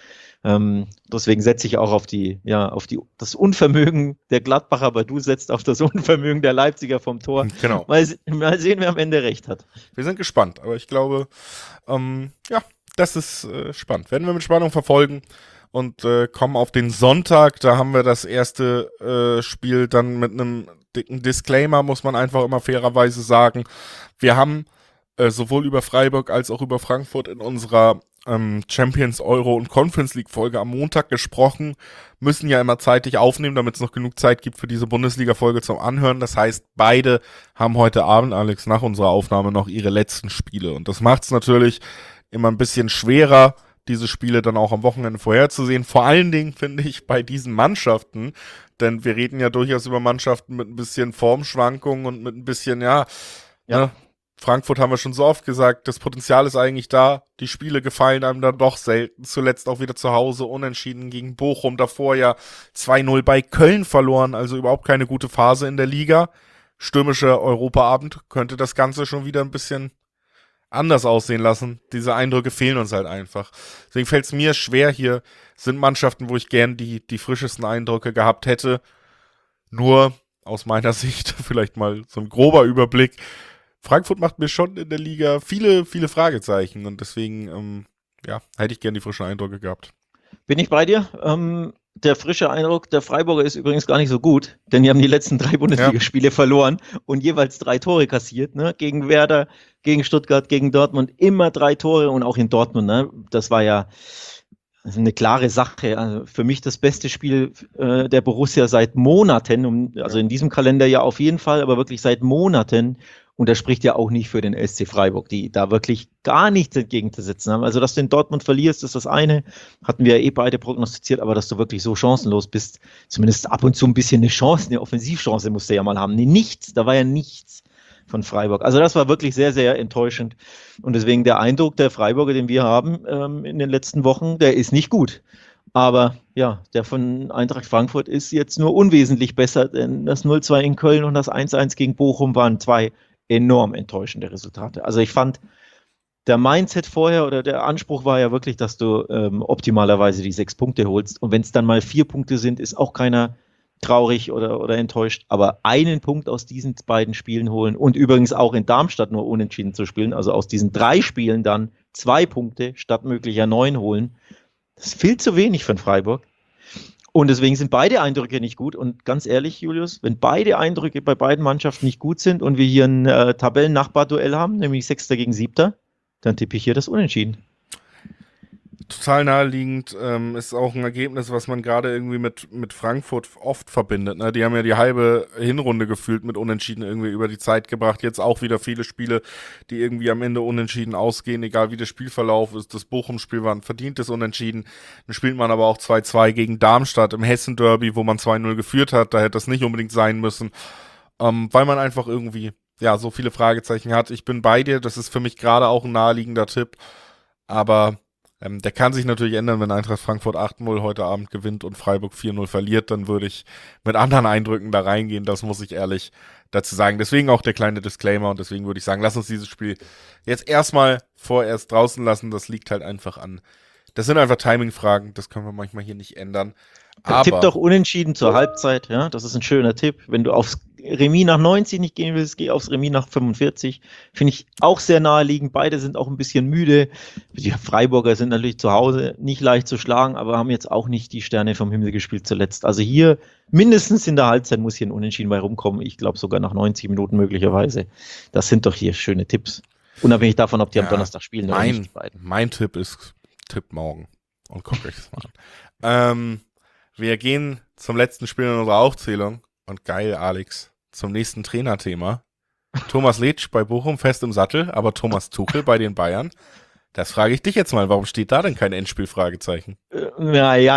Deswegen setze ich auch auf das Unvermögen der Gladbacher, aber du setzt auf das Unvermögen der Leipziger vom Tor. Genau. Mal sehen, wer am Ende recht hat. Wir sind gespannt, aber ich glaube, das ist spannend. Werden wir mit Spannung verfolgen und kommen auf den Sonntag. Da haben wir das erste Spiel dann mit einem dicken Disclaimer, muss man einfach immer fairerweise sagen. Wir haben sowohl über Freiburg als auch über Frankfurt in unserer Champions, Euro und Conference League Folge am Montag gesprochen, müssen ja immer zeitig aufnehmen, damit es noch genug Zeit gibt für diese Bundesliga-Folge zum Anhören. Das heißt, beide haben heute Abend, Alex, nach unserer Aufnahme noch ihre letzten Spiele. Und das macht es natürlich immer ein bisschen schwerer, diese Spiele dann auch am Wochenende vorherzusehen. Vor allen Dingen finde ich bei diesen Mannschaften, denn wir reden ja durchaus über Mannschaften mit ein bisschen Formschwankungen und mit ein bisschen, ne? Frankfurt haben wir schon so oft gesagt, das Potenzial ist eigentlich da, die Spiele gefallen einem dann doch selten, zuletzt auch wieder zu Hause, unentschieden gegen Bochum, davor ja 2-0 bei Köln verloren, also überhaupt keine gute Phase in der Liga. Stürmischer Europaabend könnte das Ganze schon wieder ein bisschen anders aussehen lassen. Diese Eindrücke fehlen uns halt einfach. Deswegen fällt es mir schwer, hier sind Mannschaften, wo ich gern die frischesten Eindrücke gehabt hätte. Nur aus meiner Sicht vielleicht mal so ein grober Überblick. Frankfurt macht mir schon in der Liga viele, viele Fragezeichen und deswegen, hätte ich gern die frischen Eindrücke gehabt. Bin ich bei dir? Der frische Eindruck der Freiburger ist übrigens gar nicht so gut, denn die haben die letzten 3 Bundesligaspiele verloren und jeweils 3 Tore kassiert, ne? Gegen Werder, gegen Stuttgart, gegen Dortmund, immer 3 Tore und auch in Dortmund, ne? Das war ja eine klare Sache. Also für mich das beste Spiel der Borussia seit Monaten, also in diesem Kalenderjahr auf jeden Fall, aber wirklich seit Monaten. Und das spricht ja auch nicht für den SC Freiburg, die da wirklich gar nichts entgegenzusetzen haben. Also, dass du in Dortmund verlierst, ist das eine. Hatten wir ja beide prognostiziert, aber dass du wirklich so chancenlos bist, zumindest ab und zu ein bisschen eine Chance, eine Offensivchance musst du ja mal haben. Nee, nichts, da war ja nichts von Freiburg. Also, das war wirklich sehr, sehr enttäuschend. Und deswegen der Eindruck der Freiburger, den wir haben in den letzten Wochen, der ist nicht gut. Aber ja, der von Eintracht Frankfurt ist jetzt nur unwesentlich besser, denn das 0-2 in Köln und das 1-1 gegen Bochum waren 2 enorm enttäuschende Resultate. Also ich fand, der Mindset vorher oder der Anspruch war ja wirklich, dass du optimalerweise die 6 Punkte holst. Und wenn es dann mal 4 Punkte sind, ist auch keiner traurig oder enttäuscht. Aber einen Punkt aus diesen beiden Spielen holen und übrigens auch in Darmstadt nur unentschieden zu spielen, also aus diesen 3 Spielen dann 2 Punkte statt möglicher 9 holen, das ist viel zu wenig von Freiburg. Und deswegen sind beide Eindrücke nicht gut. Und ganz ehrlich, Julius, wenn beide Eindrücke bei beiden Mannschaften nicht gut sind und wir hier ein Tabellennachbarduell haben, nämlich 6. gegen 7., dann tippe ich hier das Unentschieden. Total naheliegend, ist auch ein Ergebnis, was man gerade irgendwie mit Frankfurt oft verbindet. Ne? Die haben ja die halbe Hinrunde gefühlt mit Unentschieden irgendwie über die Zeit gebracht. Jetzt auch wieder viele Spiele, die irgendwie am Ende unentschieden ausgehen, egal wie der Spielverlauf ist. Das Bochum-Spiel war ein verdientes Unentschieden. Dann spielt man aber auch 2-2 gegen Darmstadt im Hessen-Derby, wo man 2-0 geführt hat. Da hätte das nicht unbedingt sein müssen, weil man einfach irgendwie so viele Fragezeichen hat. Ich bin bei dir, das ist für mich gerade auch ein naheliegender Tipp, aber der kann sich natürlich ändern, wenn Eintracht Frankfurt 8-0 heute Abend gewinnt und Freiburg 4-0 verliert, dann würde ich mit anderen Eindrücken da reingehen, das muss ich ehrlich dazu sagen. Deswegen auch der kleine Disclaimer und deswegen würde ich sagen, lass uns dieses Spiel jetzt erstmal vorerst draußen lassen, das liegt halt einfach an. Das sind einfach Timing-Fragen, das können wir manchmal hier nicht ändern. Aber Tipp doch unentschieden zur Halbzeit, ja, das ist ein schöner Tipp. Wenn du aufs Remis nach 90 nicht gehen willst, geh aufs Remis nach 45. Finde ich auch sehr naheliegend. Beide sind auch ein bisschen müde. Die Freiburger sind natürlich zu Hause nicht leicht zu schlagen, aber haben jetzt auch nicht die Sterne vom Himmel gespielt zuletzt. Also hier mindestens in der Halbzeit muss hier ein Unentschieden bei rumkommen. Ich glaube sogar nach 90 Minuten möglicherweise. Das sind doch hier schöne Tipps. Unabhängig davon, ob die am Donnerstag spielen oder nicht. Mein Tipp ist Tipp morgen. Und guckt euch das mal an. Wir gehen zum letzten Spiel in unserer Aufzählung. Und geil, Alex, zum nächsten Trainerthema. Thomas Letsch bei Bochum fest im Sattel, aber Thomas Tuchel bei den Bayern. Das frage ich dich jetzt mal, warum steht da denn kein Endspiel-Fragezeichen? Naja.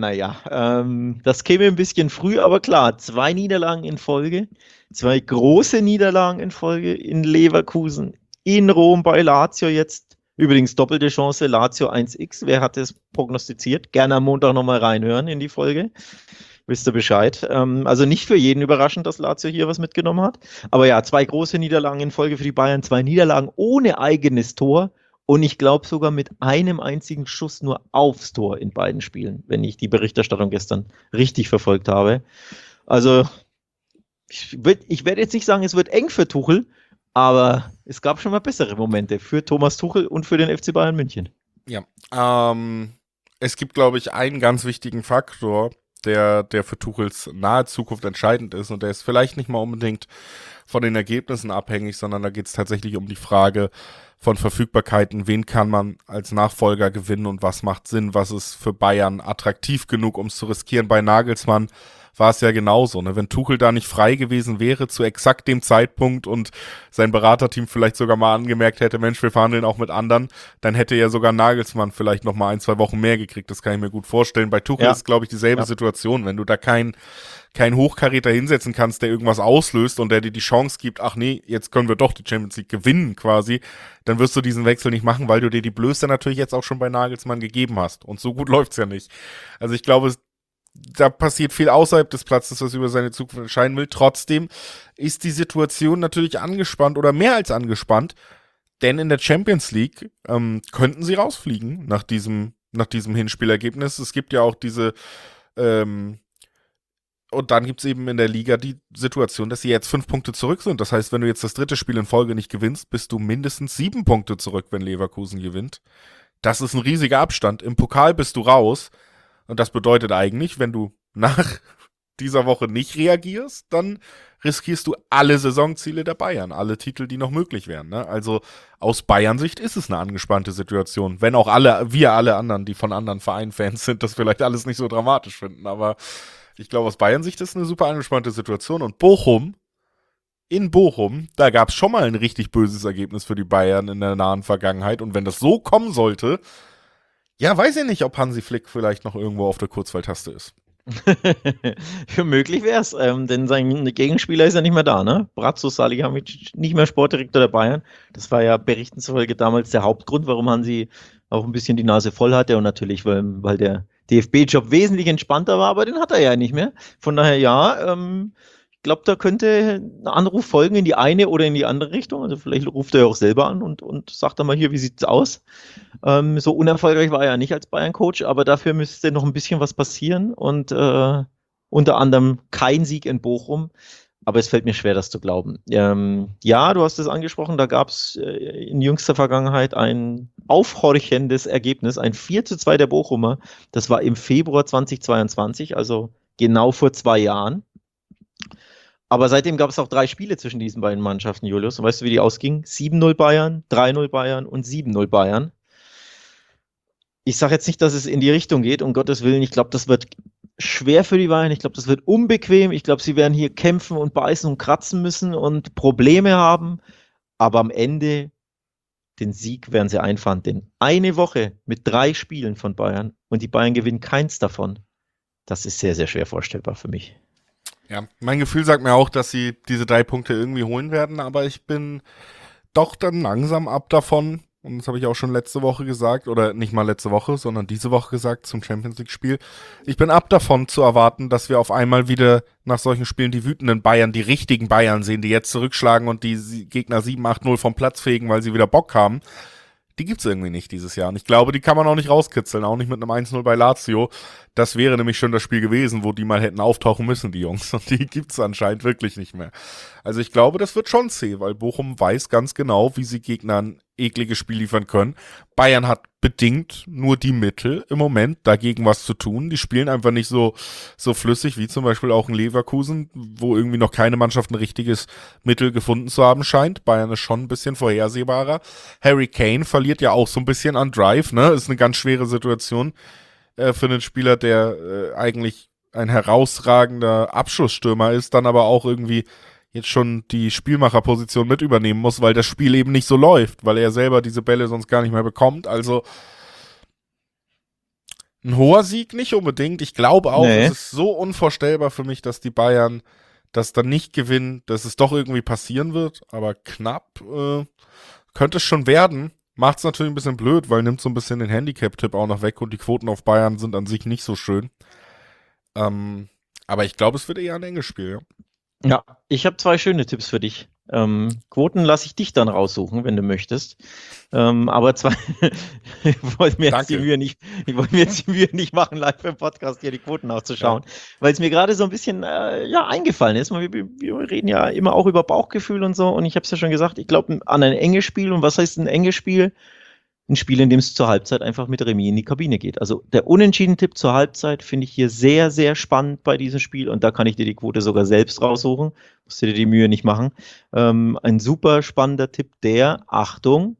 Das käme ein bisschen früh, aber klar, 2 Niederlagen in Folge, 2 große Niederlagen in Folge in Leverkusen, in Rom bei Lazio jetzt. Übrigens doppelte Chance, Lazio 1x. Wer hat es prognostiziert? Gerne am Montag nochmal reinhören in die Folge. Wisst ihr Bescheid. Also nicht für jeden überraschend, dass Lazio hier was mitgenommen hat. Aber ja, 2 große Niederlagen in Folge für die Bayern, 2 Niederlagen ohne eigenes Tor und ich glaube sogar mit einem einzigen Schuss nur aufs Tor in beiden Spielen, wenn ich die Berichterstattung gestern richtig verfolgt habe. Also ich werde jetzt nicht sagen, es wird eng für Tuchel, aber es gab schon mal bessere Momente für Thomas Tuchel und für den FC Bayern München. Ja, es gibt, glaube ich, einen ganz wichtigen Faktor, der für Tuchels nahe Zukunft entscheidend ist, und der ist vielleicht nicht mal unbedingt von den Ergebnissen abhängig, sondern da geht es tatsächlich um die Frage von Verfügbarkeiten, wen kann man als Nachfolger gewinnen und was macht Sinn, was ist für Bayern attraktiv genug, um es zu riskieren. Bei Nagelsmann war es ja genauso, ne? Wenn Tuchel da nicht frei gewesen wäre zu exakt dem Zeitpunkt und sein Beraterteam vielleicht sogar mal angemerkt hätte, Mensch, wir verhandeln auch mit anderen, dann hätte ja sogar Nagelsmann vielleicht noch mal 1-2 Wochen mehr gekriegt. Das kann ich mir gut vorstellen. Bei Tuchel ist, glaube ich, dieselbe Situation. Wenn du da kein Hochkaräter hinsetzen kannst, der irgendwas auslöst und der dir die Chance gibt, ach nee, jetzt können wir doch die Champions League gewinnen quasi, dann wirst du diesen Wechsel nicht machen, weil du dir die Blöße natürlich jetzt auch schon bei Nagelsmann gegeben hast. Und so gut läuft's ja nicht. Also ich glaube, da passiert viel außerhalb des Platzes, was über seine Zukunft entscheiden will. Trotzdem ist die Situation natürlich angespannt oder mehr als angespannt, denn in der Champions League könnten sie rausfliegen nach diesem Hinspielergebnis. Es gibt ja auch diese und dann gibt es eben in der Liga die Situation, dass sie jetzt 5 Punkte zurück sind. Das heißt, wenn du jetzt das 3. Spiel in Folge nicht gewinnst, bist du mindestens 7 Punkte zurück, wenn Leverkusen gewinnt. Das ist ein riesiger Abstand. Im Pokal bist du raus. Und das bedeutet eigentlich, wenn du nach dieser Woche nicht reagierst, dann riskierst du alle Saisonziele der Bayern, alle Titel, die noch möglich wären. Ne? Also aus Bayern-Sicht ist es eine angespannte Situation. Wenn auch wir alle anderen, die von anderen Vereinen Fans sind, das vielleicht alles nicht so dramatisch finden. Aber ich glaube, aus Bayern-Sicht ist es eine super angespannte Situation. Und in Bochum, da gab es schon mal ein richtig böses Ergebnis für die Bayern in der nahen Vergangenheit. Und wenn das so kommen sollte, ja, weiß ich nicht, ob Hansi Flick vielleicht noch irgendwo auf der Kurzwahltaste ist. Für möglich wäre es, denn sein Gegenspieler ist ja nicht mehr da, ne? Bratzo Salihamidzic, nicht mehr Sportdirektor der Bayern. Das war ja Berichten zufolge damals der Hauptgrund, warum Hansi auch ein bisschen die Nase voll hatte, und natürlich, weil der DFB-Job wesentlich entspannter war, aber den hat er ja nicht mehr. Von daher ja, ich glaube, da könnte ein Anruf folgen in die eine oder in die andere Richtung. Also vielleicht ruft er ja auch selber an und sagt dann mal hier, wie sieht's aus? So unerfolgreich war er ja nicht als Bayern-Coach, aber dafür müsste noch ein bisschen was passieren und unter anderem kein Sieg in Bochum. Aber es fällt mir schwer, das zu glauben. Ja, du hast es angesprochen, da gab es in jüngster Vergangenheit ein aufhorchendes Ergebnis, ein 4:2 der Bochumer. Das war im Februar 2022, also genau vor 2 Jahren. Aber seitdem gab es auch 3 Spiele zwischen diesen beiden Mannschaften, Julius. Und weißt du, wie die ausgingen? 7:0 Bayern, 3:0 Bayern und 7:0 Bayern. Ich sage jetzt nicht, dass es in die Richtung geht, um Gottes Willen. Ich glaube, das wird schwer für die Bayern. Ich glaube, das wird unbequem. Ich glaube, sie werden hier kämpfen und beißen und kratzen müssen und Probleme haben. Aber am Ende den Sieg werden sie einfahren. Denn eine Woche mit 3 Spielen von Bayern und die Bayern gewinnen keins davon. Das ist sehr, sehr schwer vorstellbar für mich. Ja, mein Gefühl sagt mir auch, dass sie diese 3 Punkte irgendwie holen werden, aber ich bin doch dann langsam ab davon, und das habe ich auch schon letzte Woche gesagt, oder nicht mal letzte Woche, sondern diese Woche gesagt zum Champions-League-Spiel. Ich bin ab davon zu erwarten, dass wir auf einmal wieder nach solchen Spielen die wütenden Bayern, die richtigen Bayern sehen, die jetzt zurückschlagen und die Gegner 7-8-0 vom Platz fegen, weil sie wieder Bock haben. Die gibt's irgendwie nicht dieses Jahr. Und ich glaube, die kann man auch nicht rauskitzeln, auch nicht mit einem 1-0 bei Lazio. Das wäre nämlich schon das Spiel gewesen, wo die mal hätten auftauchen müssen, die Jungs. Und die gibt's anscheinend wirklich nicht mehr. Also ich glaube, das wird schon zäh, weil Bochum weiß ganz genau, wie sie Gegnern eklige Spiel liefern können. Bayern hat bedingt nur die Mittel im Moment, dagegen was zu tun. Die spielen einfach nicht so flüssig wie zum Beispiel auch in Leverkusen, wo irgendwie noch keine Mannschaft ein richtiges Mittel gefunden zu haben scheint. Bayern ist schon ein bisschen vorhersehbarer. Harry Kane verliert ja auch so ein bisschen an Drive, ne? Ist eine ganz schwere Situation für einen Spieler, der eigentlich ein herausragender Abschussstürmer ist, dann aber auch irgendwie jetzt schon die Spielmacherposition mit übernehmen muss, weil das Spiel eben nicht so läuft, weil er selber diese Bälle sonst gar nicht mehr bekommt. Also ein hoher Sieg nicht unbedingt. Ich glaube auch, es ist so unvorstellbar für mich, dass die Bayern das dann nicht gewinnen, dass es doch irgendwie passieren wird, aber knapp könnte es schon werden. Macht es natürlich ein bisschen blöd, weil nimmt so ein bisschen den Handicap-Tipp auch noch weg und die Quoten auf Bayern sind an sich nicht so schön. Aber ich glaube, es wird eher ein enges Spiel, ja. Ja, ich habe 2 schöne Tipps für dich. Quoten lasse ich dich dann raussuchen, wenn du möchtest. Aber ich wollte mir jetzt die Mühe nicht machen, live im Podcast hier die Quoten nachzuschauen, weil es mir gerade so ein bisschen eingefallen ist. Wir reden ja immer auch über Bauchgefühl und so, und ich habe es ja schon gesagt, ich glaube an ein enges Spiel. Und was heißt ein enges Spiel? Ein Spiel, in dem es zur Halbzeit einfach mit Remis in die Kabine geht. Also der Unentschieden-Tipp zur Halbzeit finde ich hier sehr, sehr spannend bei diesem Spiel, und da kann ich dir die Quote sogar selbst raussuchen. Musst du dir die Mühe nicht machen. Ein super spannender Tipp, der, Achtung,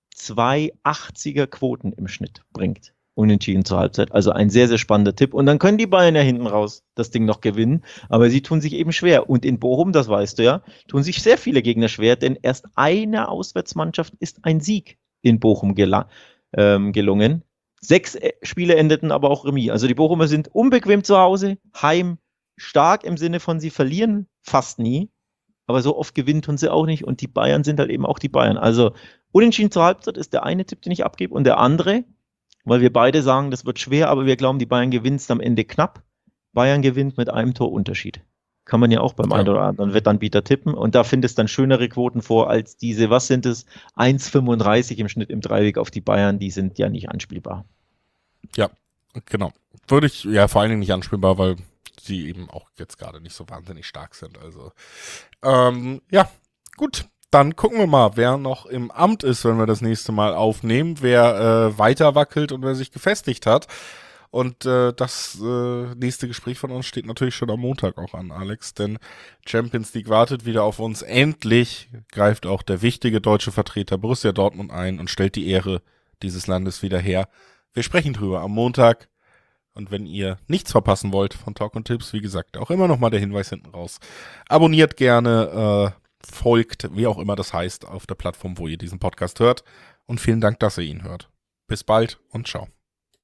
2,80er Quoten im Schnitt bringt. Unentschieden zur Halbzeit. Also ein sehr, sehr spannender Tipp. Und dann können die Bayern ja hinten raus das Ding noch gewinnen. Aber sie tun sich eben schwer. Und in Bochum, das weißt du ja, tun sich sehr viele Gegner schwer, denn erst eine Auswärtsmannschaft ist ein Sieg in Bochum gelungen. 6 Spiele endeten aber auch Remis. Also die Bochumer sind unbequem zu Hause, heim stark im Sinne von, sie verlieren fast nie, aber so oft gewinnen tun sie auch nicht, und die Bayern sind halt eben auch die Bayern. Also Unentschieden zur Halbzeit ist der eine Tipp, den ich abgebe, und der andere, weil wir beide sagen, das wird schwer, aber wir glauben, die Bayern gewinnen es am Ende knapp. Bayern gewinnt mit einem Torunterschied. Kann man ja auch beim einen oder anderen Wettanbieter tippen, und da findest du dann schönere Quoten vor als diese, was sind es, 1,35 im Schnitt im Dreiweg auf die Bayern, die sind ja nicht anspielbar. Ja, genau. Würde ich ja vor allen Dingen nicht anspielbar, weil sie eben auch jetzt gerade nicht so wahnsinnig stark sind. Also ja, gut. Dann gucken wir mal, wer noch im Amt ist, wenn wir das nächste Mal aufnehmen, wer weiter wackelt und wer sich gefestigt hat. Und das nächste Gespräch von uns steht natürlich schon am Montag auch an, Alex, denn Champions League wartet wieder auf uns. Endlich greift auch der wichtige deutsche Vertreter Borussia Dortmund ein und stellt die Ehre dieses Landes wieder her. Wir sprechen drüber am Montag. Und wenn ihr nichts verpassen wollt von Talk und Tipps, wie gesagt, auch immer nochmal der Hinweis hinten raus. Abonniert gerne, folgt, wie auch immer das heißt, auf der Plattform, wo ihr diesen Podcast hört. Und vielen Dank, dass ihr ihn hört. Bis bald und ciao.